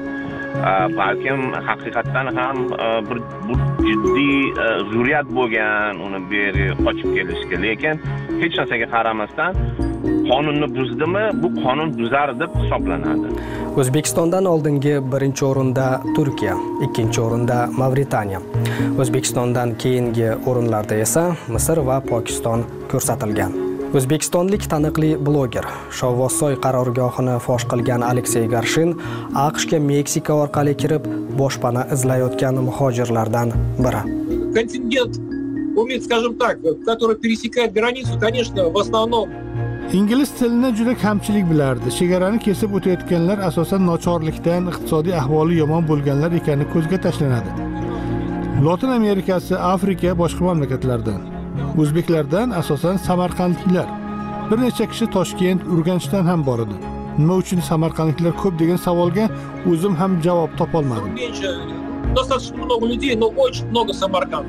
balkim haqiqatan ham bir jiddiy zurriyat bo'lgan, uni beri qochib kelishga, lekin hech narsaga qaramasdan qonunni buzdimi, bu qonun buzar deb hisoblanadi. O'zbekistondan oldingi birinchi o'rinda Turkiya, ikkinchi o'rinda Mavritaniya. O'zbekistondan keyingi o'rinlarda esa Misr va Pokiston ko'rsatilgan. O'zbekistonlik taniqli bloger Shovvozsoy qarorgohini fosh qilgan Aleksey Garshin AQShga Meksika orqali kirib boshpana izlayotgan muhojirlardan biri. Контингент, скажем так, который пересекает границу, конечно, в основном Ingliz tilini juda kamchilik bilardi. Chegarani kesib o'tayotganlar asosan nochorlikdan, iqtisodiy ahvoli yomon bo'lganlar ekani ko'zga tashlanadi. Lotin Amerikasi, Afrika, boshqa mamlakatlardan. O'zbeklardan asosan samarqandliklar. Bir necha kishi Toshkent, Urganchdan ham bor edi. Nima uchun samarqandliklar ko'p degan savolga o'zim ham javob topa olmadim. Достаточно много людей, но очень много Самарканд.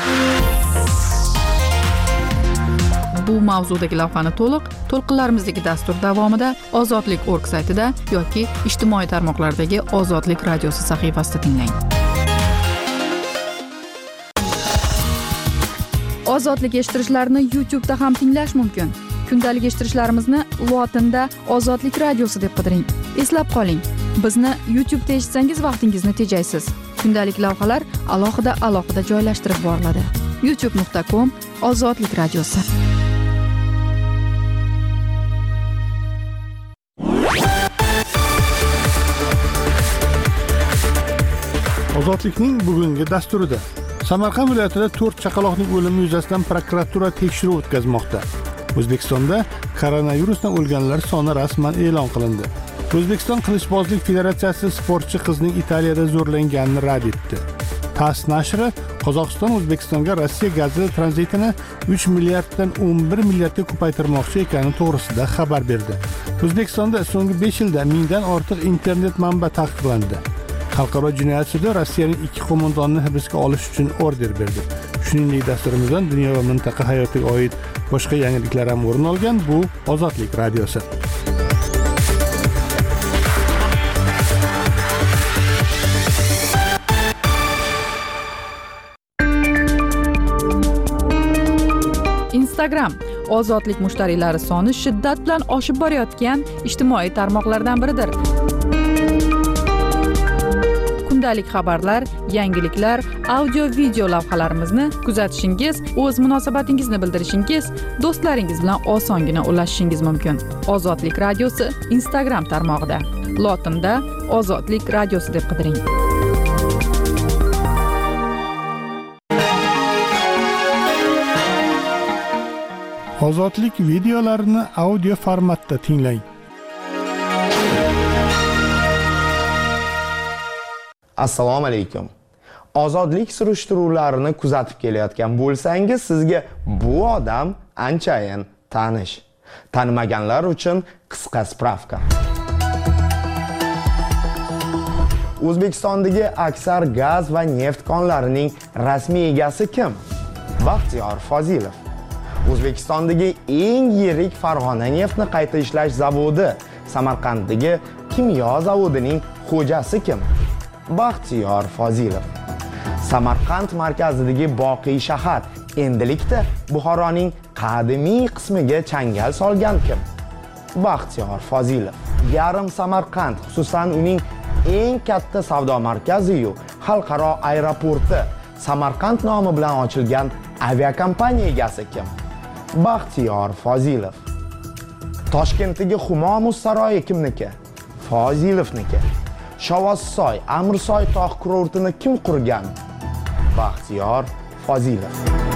Bu mavzudagi lavhani to'liq to'lqinlarimizdagi dastur davomida ozodlik org saytida yoki ijtimoiy tarmoqlardagi Ozodlik radiosi sahifasida tinglang. Ozodlik eshittirishlarini YouTube'da ham tinglash mumkin. Kundalik eshittirishlarimizni lotinda Ozodlik radiosi deb qidiring. Eslab qoling, bizni YouTube'da eshitsangiz vaqtingizni tejaysiz. Kundalik lavhalar alohida alohida joylashtirib boriladi. youtube nuqta com Ozodlik radiosi. Ozodlikning bugungi dasturida Samarqand viloyatida to'rt chaqaloqning o'limi yuzasidan prokuratura tekshiruv o'tkazmoqda. O'zbekistonda koronavirusdan o'lganlar soni rasman e'lon qilindi. O'zbekiston qilichbozlik federatsiyasi sportchi qizning Italiyada zo'rlanganini rad etdi. TASS nashri Qozog'iston O'zbekistonga Rossiya gazi tranzitini uch milliarddan o'n bir milliardga ko'paytirmoqchi ekani to'g'risida xabar berdi. O'zbekistonda so'nggi besh yilda mingdan ortiq internet manba taqiqlandi. Xalqaro jinoyat sudi Rossiyaning ikki qo'mondonini hibsga olish uchun order berdi. Shuningdek, dasturimizdan dunyo va mintaqa hayotiga oid boshqa yangiliklar ham o'rin olgan. Bu Ozodlik radiosi. Instagram ozodlik mushtariylari soni shiddat bilan oshib borayotgan ijtimoiy tarmoqlardan biridir. Kundalik xabarlar, yangiliklar, audio video lavhalarimizni kuzatishingiz, o'z munosabatingizni bildirishingiz, do'stlaringiz bilan osongina ulashishingiz mumkin. Ozodlik radiosi Instagram tarmog'ida. Lotinda Ozodlik radiosi deb qidiring. Ozodlik videolarini audio formatda tinglang. Assalomu alaykum. Ozodlik surishtiruvlarini kuzatib kelayotgan bo'lsangiz, sizga bu odam anchayin tanish. Tanimaganlar uchun qisqa spravka. O'zbekistondagi aksar gaz va neft konlarining rasmiy egasi kim? Baxtiyor Fozilov. O'zbekistondagi eng yirik Farg'ona neftni qayta ishlash zavodi Samarqanddagi kimyo zavodining xo'jasi kim? Baxtiyor Fozilov. Samarqand markazidagi Boqiy shahar endilikda Buxoroning qadimiy qismiga changal solgan kim? Baxtiyor Fozilov. Yarim Samarqand, xususan uning eng katta savdo markazi-yu xalqaro aeroporti Samarqand nomi bilan ochilgan aviakompaniya egasi kim? Baxtiyor Fozilov. Toshkentdagi Humo muz saroyi kimniki? Fozilovniki. Shovossoy, Amirsoy tog' kurortini kim qurgan? Baxtiyor Fozilov.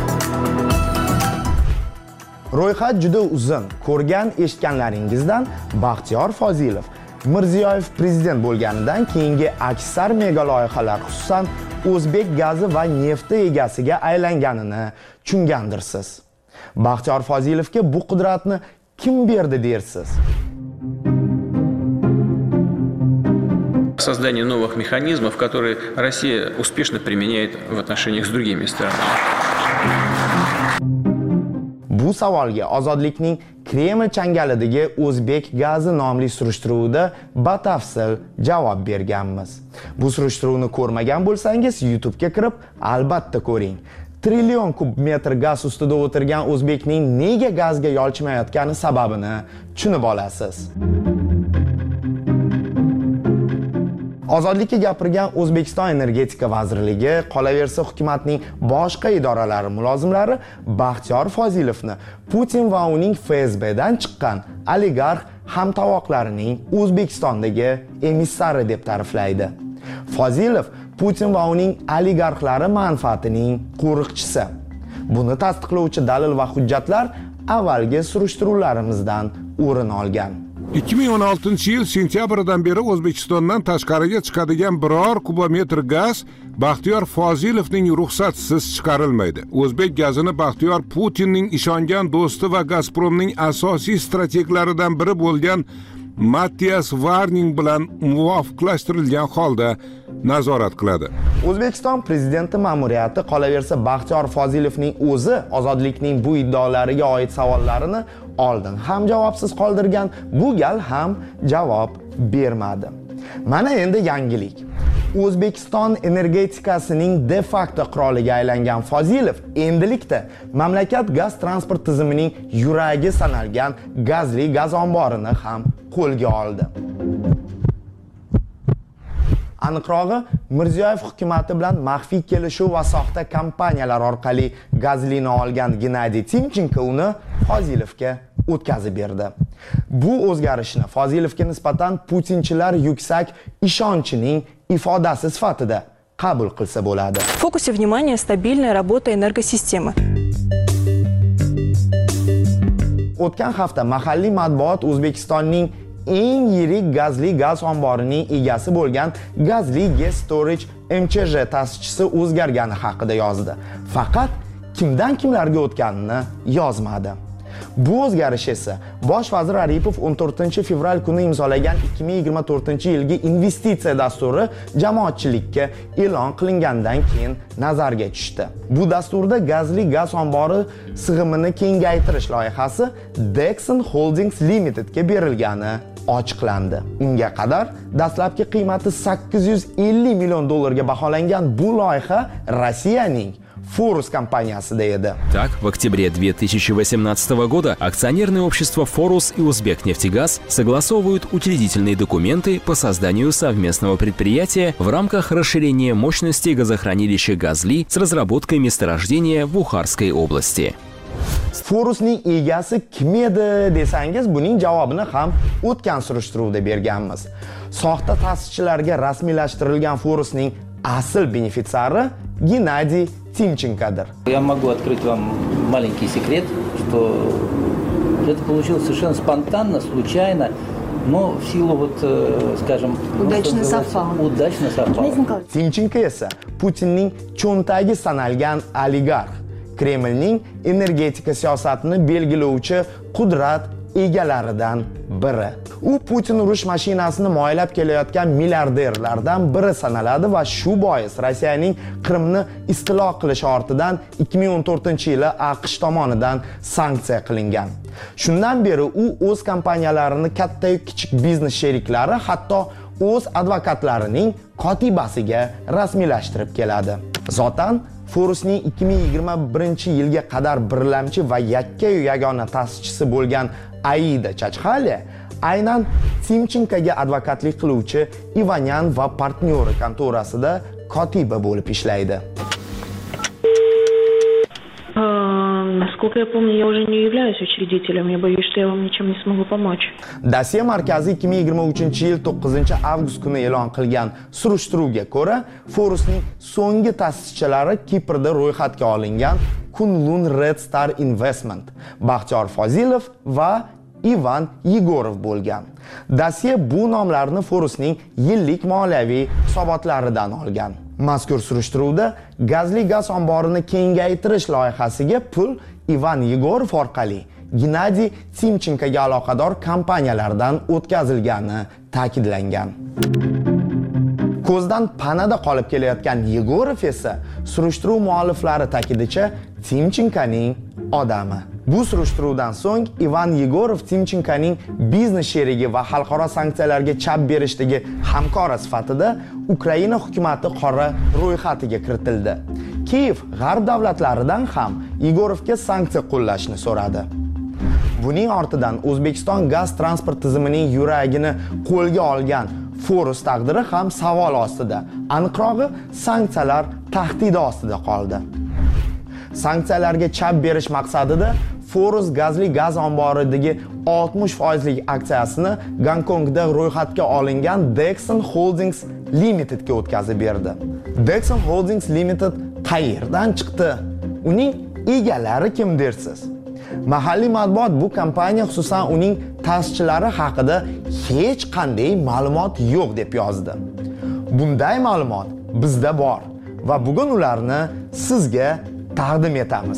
Ro'yxat juda uzun. Ko'rgan, eshitganlaringizdan Baxtiyor Fozilov Mirziyoyev prezident bo'lganidan keyingi aksar mega loyihalar, xususan o'zbek gazi va nefti egasiga aylanganini tushungandirsiz. Baxtiyor Fozilovga bu qudratni kim berdi dersiz? Создание новых механизмов, которые Россия успешно применяет в отношениях с другими странами. Bu savolga Ozodlikning Kreml changalidagi O'zbek gazi nomli surishtiruvda batafsil javob berganmiz. Bu surishtiruvni ko'rmagan bo'lsangiz, YouTube'ga kirib albatta ko'ring. Trillion kub metr gaz ustida o'tirgan O'zbekning nega gazga yolchimayotgani sababini tushunib olasiz. Ozodlikka gapirgan O'zbekiston Energetika vazirligi, qolaversa hukumatning boshqa idoralari mulozimlari Baxtiyor Fozilovni Putin va uning F S B'dan chiqqan oligarx hamtovoqlarining O'zbekistondagi emissari deb ta'riflaydi. Fozilov Putin va uning oligarxlari manfaatining qo'riqchisi. Buni tasdiqlovchi dalil va hujjatlar avvalgi surishtiruvlarimizdan o'rin olgan. ikki ming o'n oltinchi yil sentyabridan beri O'zbekistondan tashqariga chiqadigan biror kubometr gaz Baxtiyor Fozilovning ruxsatsiz chiqarilmaydi. O'zbek gazini Baxtiyor Putinning ishongan do'sti va Gazpromning asosiy strateglaridan biri bo'lgan Matthias Warning bilan muvofiqlashtirilgan holda nazorat qiladi. O'zbekiston prezidenti ma'muriyati qolaversa Baxtiyor Fozilovning o'zi Ozodlikning bu iddaolariga oid savollarini oldin ham javobsiz qoldirgan, bu gal ham javob bermadi. Mana endi yangilik. O'zbekiston energetikasining de facto qiroliga aylangan Fozilov endilikda mamlakat gaz transport tizimining yuragi sanalgan gazli gaz omborini ham qo'lga oldi. Aniqrog'i, Mirziyoyev hukumati bilan maxfiy kelishuv va soxta kompaniyalar orqali gazlini olgan Gennadiy Timchenko uni Fozilovga o'tkazib berdi. Bu o'zgarishni Fozilovga nisbatan putinchilar yuksak ishonchining ifodasi sifatida qabul qilsa bo'ladi. В фокусе внимания стабильная работа энергосистемы. O'tgan hafta mahalliy matbuot O'zbekistonning eng yirik gazli gaz omborining egasi bo'lgan Gazli Gas Storage M C J ta'sischisi o'zgargani haqida yozdi. Faqat kimdan kimlarga o'tganini yozmadi. Bu o'zgarish esa Bosh vazir Aripov o'n to'rtinchi fevral kuni imzolagan ikki ming yigirma to'rtinchi yilgi investitsiya dasturi jamoatchilikka e'lon qilingandan keyin nazarga tushdi. Bu dasturda gazli gaz ombori sig'imini kengaytirish loyihasi Dexon Holdings Limited ga berilgani ochiqlandi. Unga qadar dastlabki qiymati sakkiz yuz ellik million dollarga baholangan bu loyiha Rossiyaning Forus компаниясida edi. Так, в октябре две тысячи восемнадцатого года акционерное общество Forus и Узбекнефтегаз согласовывают учредительные документы по созданию совместного предприятия в рамках расширения мощности газохранилища Газли с разработкой месторождения в Бухарской области. Forusning egasi kim edi desangiz, buning javobini ham o'tgan surishtiruvda berganmiz. Soxta ta'sischilarga rasmiylashtirilgan Forusning asl benefitsiari Gennadiy Timchenkodir. Я могу открыть вам маленький секрет, что это получилось совершенно спонтанно, случайно, но в силу вот, скажем, удачно совпало. Удачно совпало. Timchenko esa Putinning cho'ntagi sanalgan oligarx, Kremlning energetika siyosatini belgilovchi qudrat egalaridan biri. U Putin urush mashinasini moylab kelayotgan milliarderlardan biri sanaladi va shu bois Rossiyaning Qrimni istilo qilish ortidan ikki ming o'n to'rtinchi yili AQSh tomonidan sanksiya qilingan. Shundan beri u o'z kompaniyalarini katta yu kichik biznes sheriklari, hatto o'z advokatlarining kotibasiga rasmiylashtirib keladi. Zotan Forusning ikki ming yigirma birinchi yilga qadar birlamchi va yakka-yu yagona ta'sischisi bo'lgan Aida Chachxale aynan Timchenkoga advokatlik qiluvchi Ivanyan va partnyori kontorasida kotiba bo'lib ishlaydi. Насколько я помню, я уже не являюсь учредителем. Я боюсь, что я вам ничем не смогу помочь. Dasiya markazi ikki ming yigirma uchinchi yil to'qqizinchi avgust kuni e'lon qilgan surishtiruvga ko'ra, Forusning so'nggi ta'sischilari Kiprda ro'yxatga olingan Kunlun Red Star Investment, Baxtiyor Fozilov va Ivan Yegorov bo'lgan. Dasiya bu nomlarni Forusning yillik moliyaviy hisobotlaridan olgan. Mazkur surishtiruvda gazli gaz omborini kengaytirish loyihasiga pul Ivan Yegorov orqali Gennadiy Timchenkoga aloqador kompaniyalardan o'tkazilgani ta'kidlangan. Ko'zdan panada qolib kelayotgan Yegorov esa surishtiruv mualliflari ta'kidicha Timchenkoning odami. Bu surishtiruvdan so'ng Ivan Yegorov Timchenkoning biznes sherigi va xalqaro sanksiyalarga chap berishdagi hamkori sifatida Ukraina hukumati qora ro'yxatiga kiritildi. Kiyev g'arb davlatlaridan ham Yegorovga sanksiya qo'llashni so'radi. Buning ortidan O'zbekiston gaz transport tizimining yuragini qo'lga olgan Forus taqdiri ham savol ostida. Aniqrog'i, sanksiyalar tahdidi ostida qoldi. Sanksiyalarga chap berish maqsadida Forus gazli gaz omboridagi oltmish foizlik aksiyasini Gonkongda ro'yxatga olingan Dexon Holdings Limited ga o'tkazib berdi. Dexon Holdings Limited qayerdan chiqdi? Uning egalari kim dersiz? Mahalliy matbuot bu kompaniya, xususan uning ta'sischilari haqida hech qanday ma'lumot yo'q deb yozdi. Bunday ma'lumot bizda bor va bugun ularni sizga taqdim etamiz.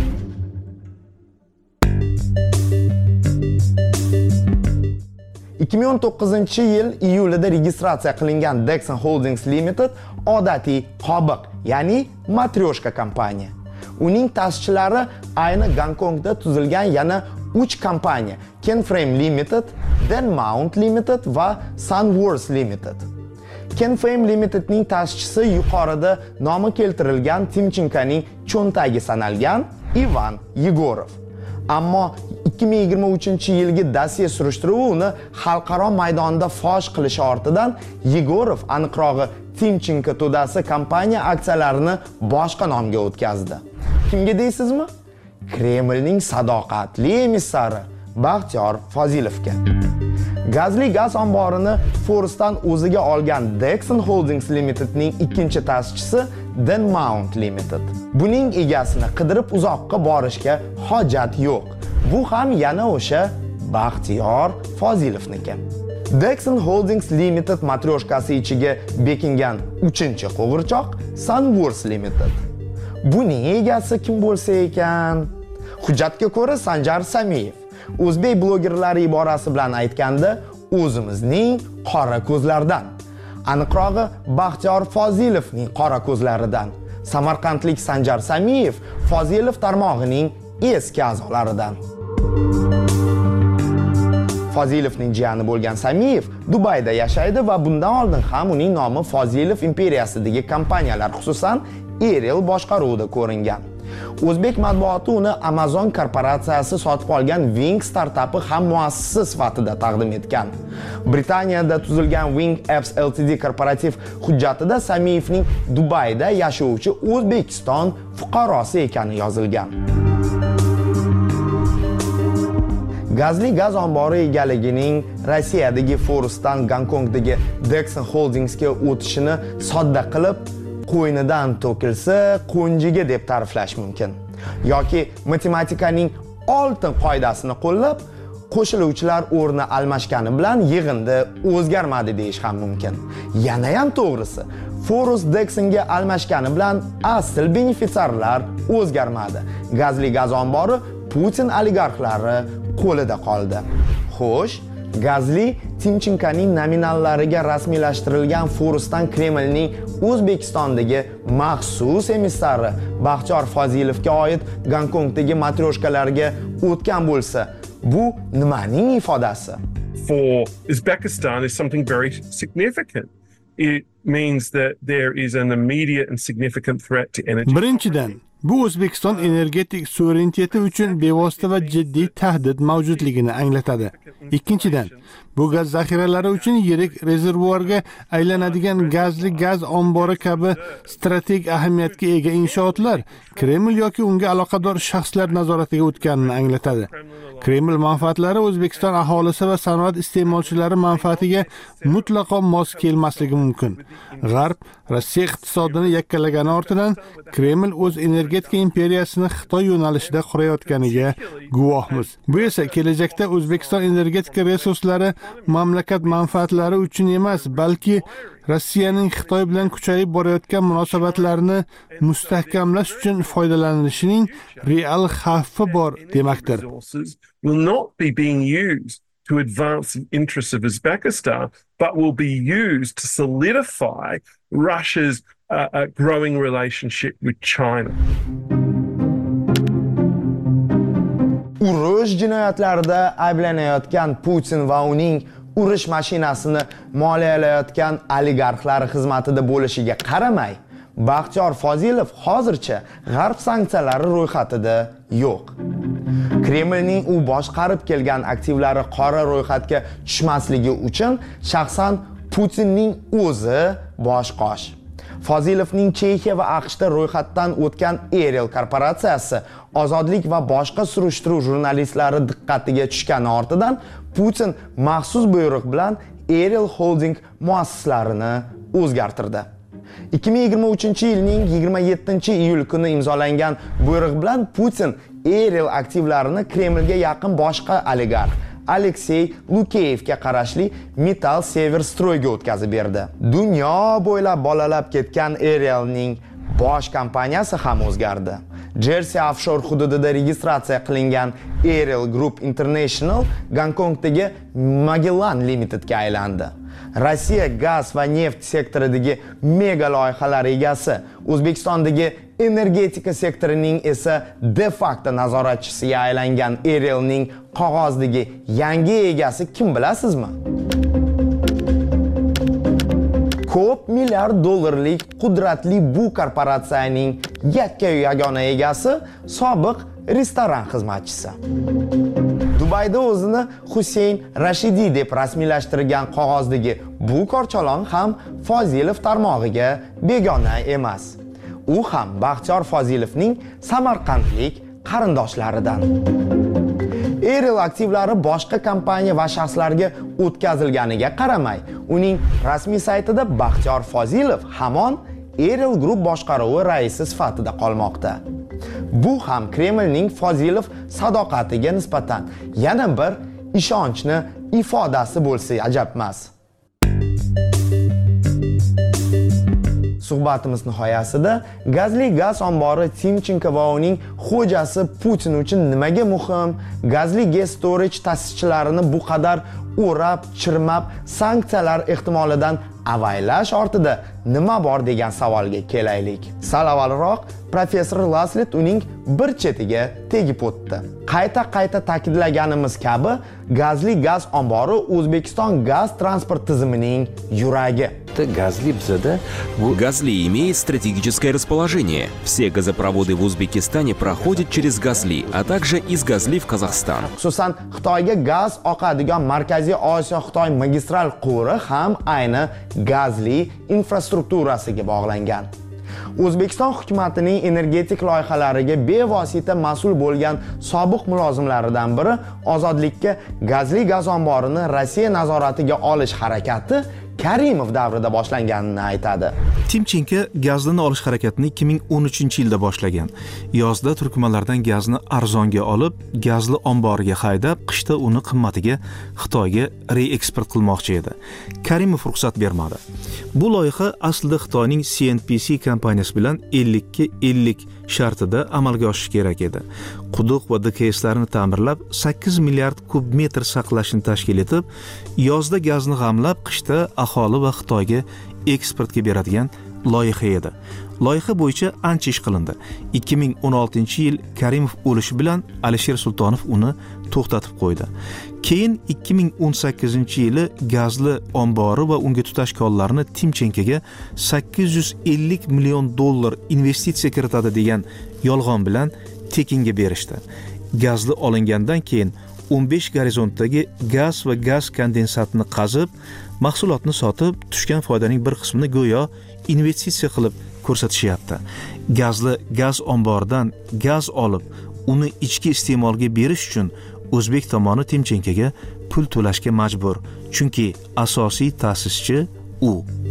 ikki ming o'n to'qqizinchi yil iyulida registratsiya qilingan Dexon Holdings Limited odatiy qobiq, ya'ni matryoshka kompaniya. Uning ta'sischilari ayni Gonkongda tuzilgan yana uch kompaniya: Kenframe Limited, Denmount Limited va Sunworth Limited. Kenfame Limitedning ta'sischisi yuqorida nomi keltirilgan Timchenkoning cho'ntagi sanalgan Ivan Yegorov. Ammo ikki ming yigirma uchinchi yilgi dosiye surishtiruvi uni xalqaro maydonda fosh qilishi ortidan Yegorov aniqrog'i Timchenko to'dasi kompaniya aksiyalarini boshqa nomga o'tkazdi. Kimga deysizmi? Kremlning sadoqatli emissari Baxtiyor Fozilovga. Gazli gaz omborini Forusdan o'ziga olgan Dexon Holdings Limitedning ikkinchi ta'sischisi Denmount Limited. Buning egasini qidirib uzoqqa borishga hojat yo'q. Bu ham yana o'sha Baxtiyor Fozilovniki. Dexon Holdings Limited matryoshkasi ichiga bekingan uchinchi qo'g'irchoq Sunworks Limited. Buning egasi kim bo'lsa ekan? Hujjatga ko'ra Sanjar Samiyev. O'zbek blogerlari iborasi bilan aytganda, o'zimizning qora ko'zlardan. Aniqrog'i Baxtiyor Fozilovning qora ko'zlaridan. Samarqandlik Sanjar Samiyev Fozilov tarmog'ining eski a'zolaridan. Fozilovning jiyani bo'lgan Samiyev Dubayda yashaydi va bundan oldin ham uning nomi Fozilov imperiyasidagi kompaniyalar, xususan Ariel boshqaruvida ko'ringan. O'zbek matbuoti uni Amazon korporatsiyasi sotib olgan Wing startapi ham muassisi sifatida taqdim etgan. Britaniyada tuzilgan Wing Apps Ltd korporativ hujjatida Samiyevning Dubayda yashovchi O'zbekiston fuqarosi ekani yozilgan. Gazli gaz ombori egaligining Rossiyadagi Forusdan Gonkongdagi Dexon Holdingsga o'tishini sodda qilib, qo'ynidan to'kilsa qo'njiga deb ta'riflash mumkin. Yoki matematikaning oltin qoidasini qo'llab, qo'shiluvchilar o'rni almashgani bilan yig'indi o'zgarmadi deyish ham mumkin. Yana ham to'g'risi, Forus Dexonga almashgani bilan asl benefitsiarlar o'zgarmadi. Gazli gaz ombori Putin oligarxlari qo'lida qoldi. Xo'sh, Gazli Timchenkoning nominallariga rasmiylashtirilgan Forusdan Kremlning O'zbekistondagi maxsus emissari Baxtiyor Fozilovga oid Gonkongdagi matryoshkalarga o'tgan bo'lsa, bu nimaning ifodasi? For Uzbekistan is something very significant. It means that there is an immediate and significant threat to energy. Birinchidan, bu O'zbekiston energetik suvereniteti uchun bevosita va jiddiy tahdid mavjudligini anglatadi. Ikkinchidan, bu gaz zaxiralari uchun yirik rezervuarga aylanadigan gazli gaz ombori kabi strategik ahamiyatga ega inshootlar Kreml yoki unga aloqador shaxslar nazoratiga o'tganini anglatadi. Kreml manfaatlari O'zbekiston aholisi va sanoat iste'molchilari manfaatiga mutlaqo mos kelmasligi mumkin. G'arb Rossiya iqtisodini yakkalagani ortidan Kreml o'z energetika imperiyasini Xitoy yo'nalishida qurayotganiga guvohmiz. Bu esa kelajakda O'zbekiston energetika resurslari mamlakat manfaatlari uchun emas, balki Rossiyaning Xitoy bilan kuchayib borayotgan munosabatlarini mustahkamlash uchun foydalanishining real xavfi bor demakdir. Will not be being used to advance the interests of Uzbekistan, but will be used to solidify Russia's uh, uh, growing relationship with China. Urush jinoyatlarida ayblanayotgan Putin va uning urush mashinasini moliyalayotgan oligarxlar xizmatida bo'lishiga qaramay, Baxtiyor Fozilov hozircha g'arb sanksiyalari ro'yxatida yo'q. Kremlning u boshqarib kelgan aktivlari qora ro'yxatga tushmasligi uchun shaxsan Putinning o'zi bosh-qosh. Fozilovning Chexiya va AQShda ro'yxatdan o'tgan Ariel korporatsiyasi ozodlik va boshqa surishtiruv jurnalistlari diqqatiga tushgani ortidan Putin maxsus buyruq bilan Ariel Holding muassislarini o'zgartirdi. ikki ming yigirma uchinchi yilning yigirma yettinchi iyul kuni imzolangan buyruq bilan Putin Ariel aktivlarini Kremlga yaqin boshqa oligarx Aleksey Lukeyevga qarashli Metal Severstroyga o'tkazib berdi. Dunyo bo'ylab bolalab ketgan Arielning bosh kompaniyasi ham o'zgardi. Jersey offshore hududida registratsiya qilingan Ariel Group International Gonkongdagi Magellan Limitedga aylandi. Rossiya gaz va neft sektoridagi mega loyihalar egasi, O'zbekistondagi energetika sektorining esa de facto nazoratchisiga aylangan Arielning qog'ozdagi yangi egasi kim bilasizmi? ko'p milliard dollarlik qudratli bu korporatsiyaning yakkayu yagona egasi sobiq restoran xizmatchisi. Dubayda o'zini Husayn Rashidi deb rasmiylashtirgan qog'ozdagi bu korchalon ham Fozilov tarmog'iga begona emas. U ham Baxtiyor Fozilovning samarqandlik qarindoshlaridan. Eril aktivlari boshqa kompaniya va shaxslarga o'tkazilganiga qaramay, uning rasmiy saytida Baxtiyor Fozilov hamon Eril Group boshqaruvi raisi sifatida qolmoqda. Bu ham Kremlning Fozilov sadoqatiga nisbatan yana bir ishonchni ifodasi bo'lsa ajab emas. Suhbatimiz nihoyasida gazli gaz ombori Timchenko va uning xo'jasi Putin uchun nimaga muhim, gazli gas storage ta'sischilarini bu qadar o'rab, chirmab, sanksiyalar ehtimolidan avaylash ortida nima bor degan savolga kelaylik. Sal avvalroq professor Laslet uning bir chetiga tegib o'tdi. Qayta-qayta ta'kidlaganimiz kabi, gazli gaz ombori O'zbekiston gaz transport tizimining yuragi. Газли бзада. Газли имеет стратегическое расположение. Все газопроводы в Узбекистане проходят через Газли, а также из Газли в Казахстан. Xususan, Xitoyga gaz oqadigan Markaziy Osiyo Xitoy magistral quvuri ham ayni Газli infrastrukturasiga bog'langan. O'zbekiston hukumatining energetik loyihalariga bevosita mas'ul bo'lgan sobiq mulozimlaridan biri Ozodlikka gazli gaz omborini Rossiya nazoratiga olish harakati Karimov davrida boshlanganini aytadi. Timchenko gazni olish harakatini ikki ming o'n uchinchi yilda boshlagan. Yozda turkmanlardan gazni arzonga olib, gazli omboriga haydab, qishda uni qimmatiga Xitoyga reeksport qilmoqchi edi. Karimov ruxsat bermadi. Bu loyiha aslida Xitoyning C N P C kompaniyasi bilan ellik ga ellik shartida amalga oshishi kerak edi. Quduq va D K S'larni ta'mirlab, sakkiz milliard kub metr saqlashni tashkil etib, yozda gazni g'amlab, qishda aholi va Xitoyga eksportga beradigan loyiha edi. Loyiha bo'yicha ancha ish qilindi. ikki ming o'n oltinchi yil Karimov o'lishi bilan Alisher Sultonov uni to'xtatib qo'ydi. Keyin ikki ming o'n sakkizinchi yili gazli ombori va unga tutash konlarini Timchenkoga sakkiz yuz ellik million dollar investitsiya kiritadi degan yolg'on bilan tekinga berishdi. Gazli olingandan keyin o'n besh gorizontdagi gaz va gaz kondensatini qazib, mahsulotni sotib, tushgan foydaning bir qismini go'yo investitsiya qilib ko'rsatishyapti. Gazli gaz omboridan gaz olib, uni ichki iste'molga berish uchun O'zbek tomoni Timchenkoga pul to'lashga majbur, chunki asosiy ta'sischi u.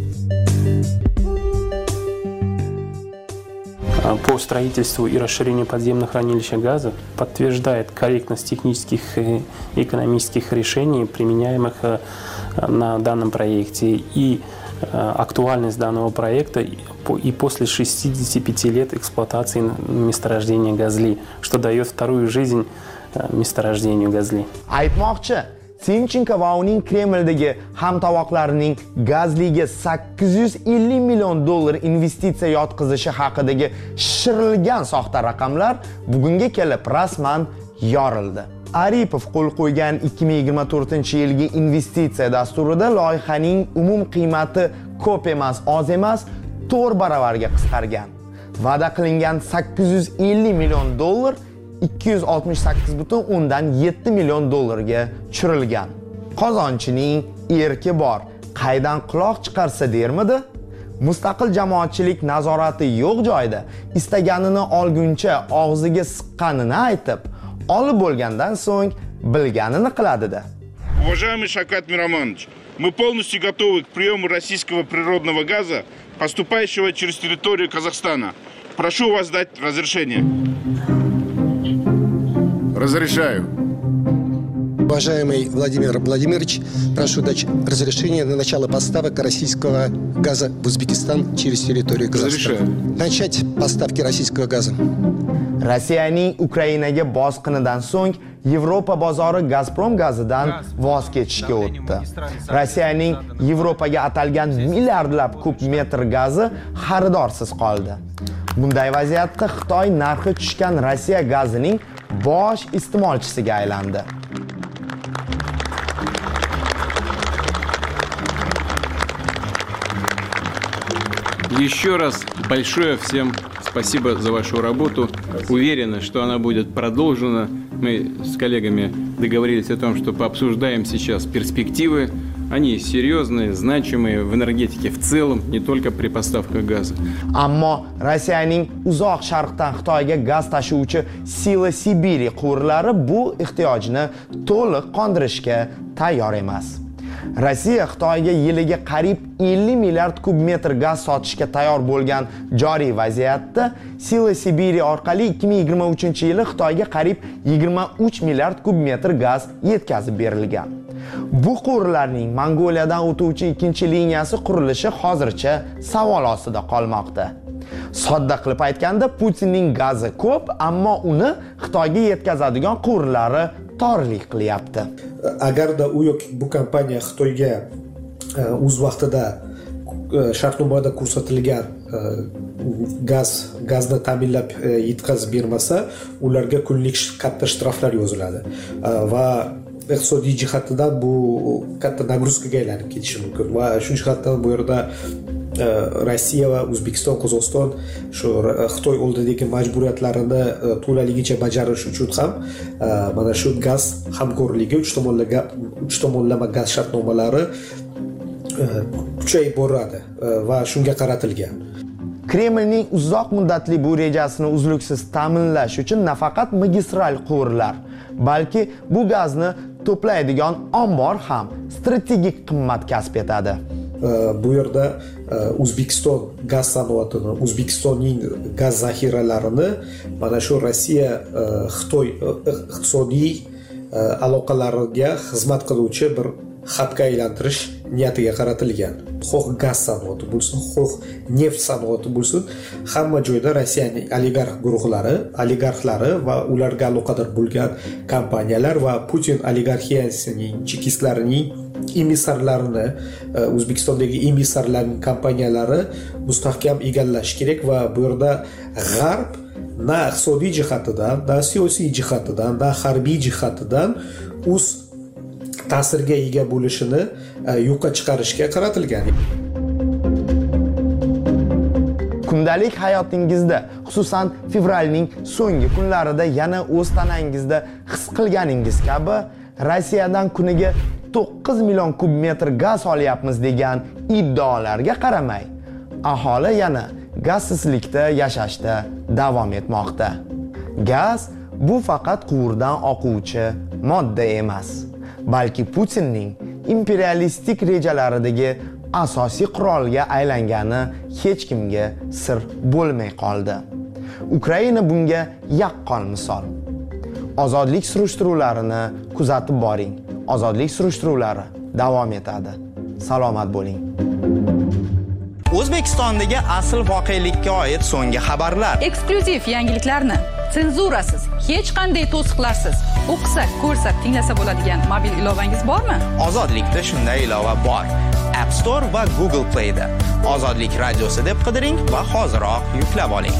По строительству и расширению подземных хранилищ газа подтверждает корректность технических и экономических решений, применяемых на данном проекте, и актуальность данного проекта и после шестидесяти пяти лет эксплуатации месторождения Газли, что дает вторую жизнь месторождению Газли. Aytmoqchi, Timchenko va uning Kremldagi hamtovoqlarining Gazliga sakkiz yuz ellik million dollar investitsiya yotqizishi haqidagi shishirilgan soxta raqamlar bugunga kelib rasman yorildi. Aripov qo'l qo'ygan ikki ming yigirma to'rtinchi yilgi investitsiya dasturida loyihaning umum qiymati ko'p emas, oz emas, to'rt baravarga qisqargan. Va'da qilingan sakkiz yuz ellik million dollar ikki yuz oltmish sakkiz butun o'ndan yetti million dollarga tushirilgan. Qozonchining erki bor, qaydan quloq chiqarsa dermidi? Mustaqil jamoatchilik nazorati yo'q joyda istaganini olguncha og'ziga siqqanini aytib, olib bo'lgandan so'ng bilganini qiladi-da. Уважаемый Шавкат Миромонович, мы полностью готовы к приему российского природного газа, поступающего через территорию Казахстана. Прошу вас дать разрешение. Разрешаю. Уважаемый Владимир Владимирович, прошу дать разрешение на начало поставок российского газа в Узбекистан через территорию Казахстана. Разрешаю. Начать поставки российского газа. Rossiyaning Ukrainaga bosqinidan so'ng Yevropa bozori Gazprom gazidan voz kechishga o'tdi. Rossiyaning Yevropaga atalgan milliardlab kub metr gazi xaridorsiz qoldi. Bunday vaziyatda Xitoy narxi tushgan Rossiya gazining bosh iste'molchisiga aylandi. Еще раз большое всем спасибо за вашу работу. Уверены, что она будет продолжена. Мы с коллегами договорились о том, что пообсуждаем сейчас перспективы. Они серьезные, значимые в энергетике в целом, не только при поставках газа. Ammo Rossiyaning uzoq sharqdan Xitoyga gaz tashuvchi Sila Sibiri quvurlari bu ehtiyojni to'liq qondirishga tayyor emas. Rossiya Xitoyga yiliga qariyb ellik milliard kub metr gaz sotishga tayyor bo'lgan joriy vaziyatda Sila Sibiri orqali ikki ming yigirma uchinchi yili Xitoyga qariyb yigirma uch milliard kub metr gaz yetkazib berilgan. Bu quvurlarning Mongoliyadan o'tuvchi ikkinchi liniyasi qurilishi hozircha savol ostida qolmoqda. Sodda qilib aytganda, Putinning gazi ko'p, ammo uni Xitoyga yetkazadigan quvurlari torlik qilyapti. Agarda u yoki bu kompaniya Xitoyga o'z vaqtida shartnomada ko'rsatilgan gaz gazni ta'minlab yetkazib bermasa, ularga kunlik katta shtraflar yoziladi va iqtisodiy jihatdan bu katta nagruzkaga aylanib ketishi mumkin va shu jihatdan bu yerda Rossiya va O'zbekiston, Qozog'iston shu Xitoy oldidagi majburiyatlarini to'laligicha bajarish uchun ham mana shu gaz hamkorligi uch tomonlama uch tomonlama gaz shartnomalari kuchayib boradi va shunga qaratilgan. Kremlning uzoq muddatli bu rejasini uzluksiz ta'minlash uchun nafaqat magistral quvurlar, balki bu gazni to'playdigan ombor ham strategik qimmat kasb etadi. Bu yerda O'zbekiston gaz sanoatini, O'zbekistonning gaz zaxiralarini mana shu Rossiya Xitoy iqtisodiy aloqalariga xizmat qiluvchi bir xabga aylantirish niyatiga qaratilgan. Xo'sh gaz sanoati bo'lsin, xo'sh neft sanoati bo'lsin, hamma joyda Rossiyaning oligarx guruhlari, oligarxlari va ularga aloqador bo'lgan kompaniyalar va Putin oligarxiyasining, chekistlarining emissarlarini, O'zbekistondagi emissarlarning kompaniyalari mustahkam egallash kerak va bu yerda G'arb na iqtisodiy jihatidan, na siyosiy jihatidan, na harbiy jihatidan o'z ta'sirga ega bo'lishini yo'qqa chiqarishga qaratilgan. Kundalik hayotingizda, xususan fevralning so'nggi kunlarida yana o'z tanangizda his qilganingiz kabi Rossiyadan kuniga to'qqiz million kub metr gaz olyapmiz degan iddaolarga qaramay, aholi yana gazsizlikda yashashda davom etmoqda. Gaz bu faqat quvurdan oquvchi modda emas, balki Putinning imperialistik rejalaridagi asosiy qurolga aylangani hech kimga sir bo'lmay qoldi. Ukraina bunga yaqqol misol. Ozodlik surishtiruvlarini kuzatib boring. Ozodlik surishtiruvlari davom etadi. Salomat bo'ling. O'zbekistondagi asl voqelikka oid so'nggi xabarlar. Eksklyuziv yangiliklarni senzurasiz, hech qanday to'siqlarsiz o'qisak, ko'rsak, tinglasa bo'ladigan mobil ilovangiz bormi? Ozodlikda shunday ilova bor. App Store va Google Play da. Ozodlik radiosi deb qidiring va hoziroq yuklab oling.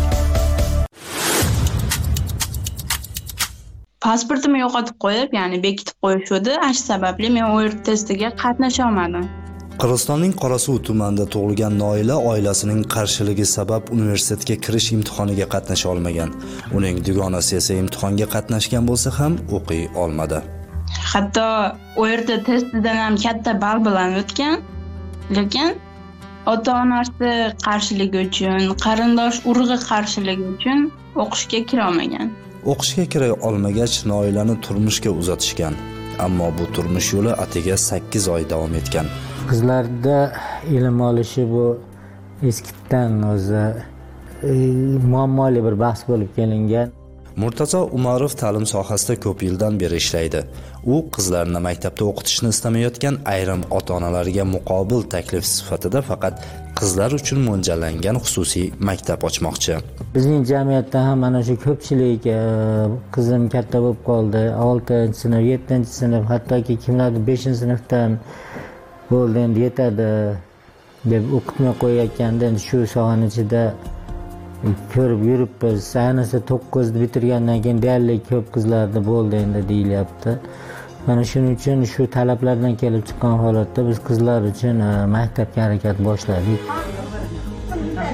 Pasportimni yo'qotib qo'yib, ya'ni bekitib qo'yishdi. Shu sababli men O R T testiga qatnasha olmadim. Qirg'izistonning Qorasuv tumanida tug'ilgan Noila oilasining qarshiligi sabab universitetga kirish imtihoniga qatnasha olmagan. Uning dugonasi esa imtihonga qatnashgan bo'lsa ham o'qiy olmadi. Hatto O R T testidan ham katta ball bilan o'tgan, lekin ota-onasi qarshiligi uchun, qarindosh urug'i qarshiligi uchun o'qishga kira olmagan. O'qishga kira olmagach, Noilani turmushga uzatishgan. Ammo bu turmush yo'li atiga sakkiz oy davom etgan. Qizlarda ilm olishi bu eskitdan o'zi muammoli bir bahs bo'lib kelingan. Murtazo Umarov ta'lim sohasida ko'p yildan beri ishlaydi. U qizlarni maktabda o'qitishni istamayotgan ayrim ota-onalarga muqobil taklif sifatida faqat qizlar uchun mo'ljallangan xususiy maktab ochmoqchi. Bizning jamiyatda ham mana shu ko'pchilik qizim katta bo'lib qoldi, oltinchi sinf, yettinchi sinf, hattoki kimlardir beshinchi sinfdan bo'ldi, endi yetadi deb o'qitmay qo'yayotganda shu sohaning ichida ko'rib yuribmiz. Ayniqsa to'qqizni bitirgandan keyin deyarli ko'p qizlarda bo'ldi endi deyilyapti. Mana shuning uchun shu talablardan kelib chiqqan holatda biz qizlar uchun maktabga harakat boshladik.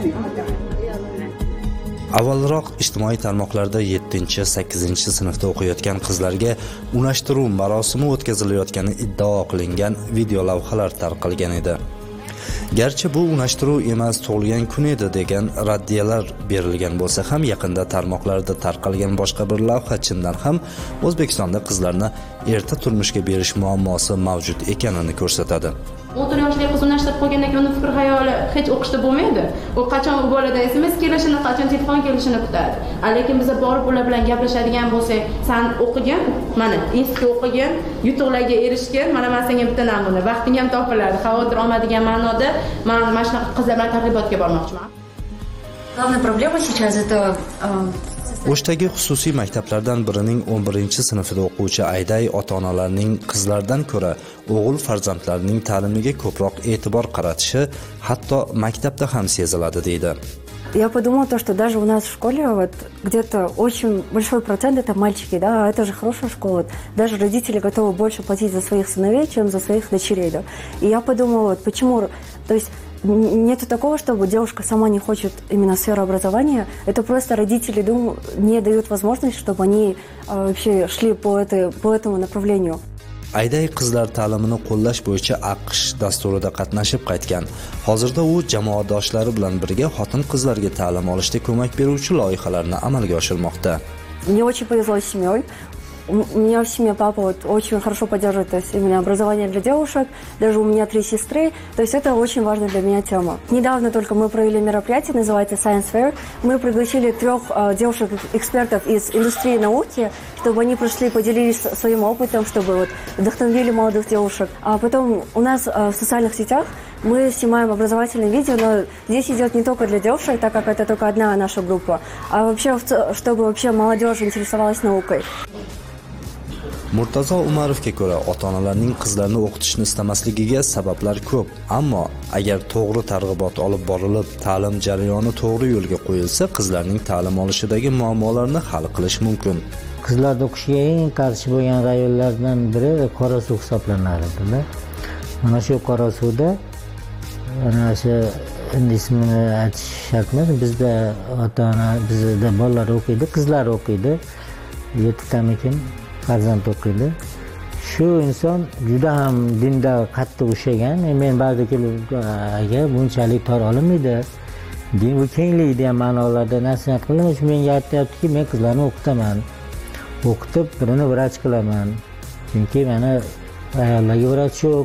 Avvalroq ijtimoiy tarmoqlarda yettinchi sakkizinchi sinfda o'qiyotgan qizlarga unashtiruv marosimi o'tkazilayotgani iddao qilingan video lavhalar tarqalgan edi. Garchi bu unashtiruv emas, tug'ilgan kun edi degan raddiyalar berilgan bo'lsa ham, yaqinda tarmoqlarda tarqalgan boshqa bir lavha chindan ham O'zbekistonda qizlarni erta turmushga berish muammosi mavjud ekanini ko'rsatadi. o'n to'rt yoshli qiz unashtirib qo'ygandan keyin uni fikr xayoli hech o'qishda bo'lmaydi. U qachon u boladan S M S kelishini, qachon telefon kelishini kutadi. Lekin biz borib ular bilan gaplashadigan bo'lsak, "Sen o'qigan, mana institutda o'qigan, yutuqlarga erishgan, mana men senga bitta namuna, vaqting ham topiladi." Xavotir olmadigan ma'noda men mana shunaqa qizlar bilan targ'ibotga bormoqchiman. Главная проблема сейчас это O'shdagi xususiy maktablardan birining o'n birinchi sinfida o'quvchi Ayday ota-onalarning qizlardan ko'ra o'g'il farzandlarining ta'limiga ko'proq e'tibor qaratishi hatto maktabda ham seziladi deydi. Я подумала то, что даже у нас в школе вот где-то очень большой процент это мальчики, да, а это же хорошая школа. Даже родители готовы больше платить за своих сыновей, чем за своих дочерей, да. И я подумала, вот почему, то есть нету такого, чтобы девушка сама не хочет именно сферу образования. Это просто родители дум, не дают возможность, чтобы они э, вообще шли по, этой, по этому направлению. Ayday qizlar ta'limini qo'llash bo'yicha AQSh dasturida qatnashib qaytgan. Hozirda u jamoadoshlari bilan birga xotin-qizlarga ta'lim olishda ko'mak beruvchi loyihalarni amalga oshirmoqda. Мне очень повезло с семьей. У меня в семье папа вот очень хорошо поддерживает, то есть именно образование для девушек, даже у меня три сестры, то есть это очень важная для меня тема. Недавно только мы провели мероприятие, называется Science Fair. Мы пригласили трех э, девушек-экспертов из индустрии науки, чтобы они пришли, поделились своим опытом, чтобы вот вдохновили молодых девушек. А потом у нас э, в социальных сетях мы снимаем образовательные видео, но здесь идет не только для девушек, так как это только одна наша группа, а вообще, чтобы вообще молодежь интересовалась наукой. Murtazo Umarovga ko'ra, ota-onalarning qizlarni o'qitishni istamasligiga sabablar ko'p, ammo agar to'g'ri targ'ibot olib borilib, ta'lim jarayoni to'g'ri yo'lga qo'yilsa, qizlarning ta'lim olishidagi muammolarni hal qilish mumkin. Qizlarning o'qishiga eng qarshi bo'lgan rayonlardan biri qora suv hisoblanadi. Mana shu qora suvda ana shu ismini aytish shart emas. Bizda ota-ona, bizda bolalar o'qiydi, qizlar o'qiydi. yettitamikin farzand o'qiydi. Shu inson juda ham dinda qattiq ushlagan. Men ba'zi kelib bunchalik tor olmaydi. Din bu kenglikda ham ma'nolarda nasihat qilaman. Shu menga aytayaptiki, men qizlarni o'qitaman. O'qitib, birini vrach qilaman. Chunki mana ayollarga vrach yo'q.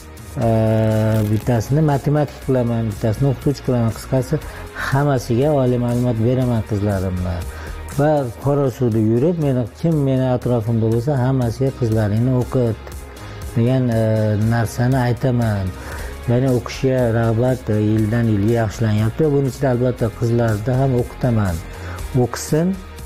Bittasini matematik qilaman, bittasini o'qituvchi qilaman. Qisqasi, hammasiga oliy ma'lumot beraman qizlarimga. Va qora suvda yurib, meni kim meni atrofimda bo'lsa, hammasiga qizlaringni o'qit degan narsani aytaman. Ya'ni o'qishga rag'bat yildan yilga yaxshilanyapti. Buning ichida albatta qizlarni ham o'qitaman. O'qisin,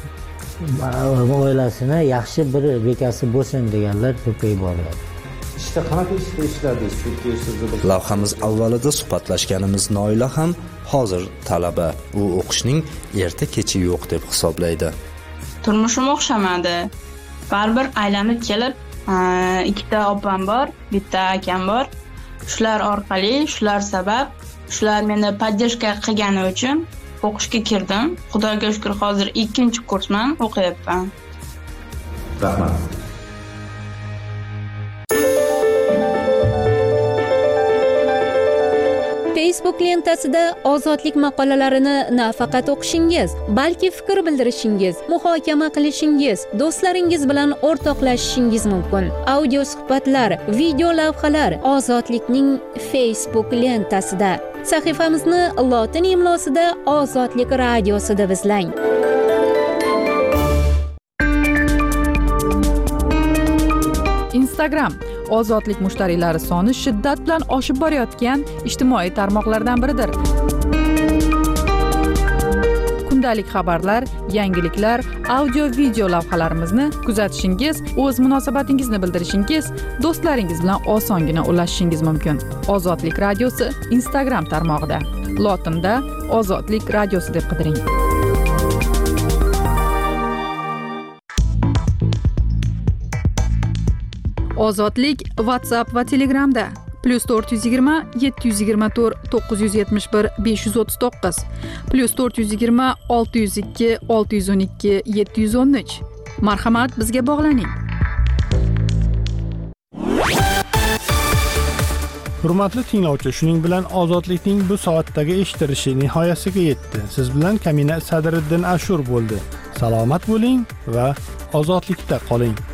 oilasini yaxshi bir bekasi bo'lsin deganlar ko'payib boryapti. Ishda qanaqa ishda ishladingiz? Chunki sizni lavhamiz avvalida suhbatlashganimiz Noila ham hozir talaba. U o'qishning erta kechi yo'q deb hisoblaydi. Turmushim o'xshamadi. Baribir aylanib kelib, ikkita opam bor, bitta akam bor. Shular orqali, shular sabab, shular meni podдержка qilgani uchun o'qishga kirdim. Xudoga shukr, hozir ikkinchi kursman, o'qiyapman. Rahmat. Facebook lentasida ozodlik maqolalarini nafaqat o'qishingiz, balki fikr bildirishingiz, muhokama qilishingiz, do'stlaringiz bilan o'rtoqlashishingiz mumkin. Audio suhbatlar, video lavhalar Ozodlikning Facebook lentasida. Sahifamizni lotin imlosida Ozodlik radiosida izlang. Instagram ozodlik mushtariylari soni shiddat bilan oshib borayotgan ijtimoiy tarmoqlardan biridir. Kundalik xabarlar, yangiliklar, audio video lavhalarimizni kuzatishingiz, o'z munosabatingizni bildirishingiz, do'stlaringiz bilan osongina ulashishingiz mumkin. Ozodlik radiosi Instagram tarmog'ida. Lotinda Ozodlik radiosi deb qidiring. Ozodlik WhatsApp va Telegramda. plyus to'rt yuz yigirma yetti yuz yigirma to'rt to'qqiz yuz yetmish bir besh yuz o'ttiz to'qqiz plyus to'rt yuz yigirma olti yuz ikki olti yuz o'n ikki yetti yuz o'n uch. Marhamat, bizga bog'laning. Hurmatli tinglovchi, shuning bilan ozodlikning bu soatdagi eshitilishi nihoyasiga yetdi. Siz bilan Kamina Sadriddin Ashur bo'ldi. Salomat bo'ling va ozodlikda qoling.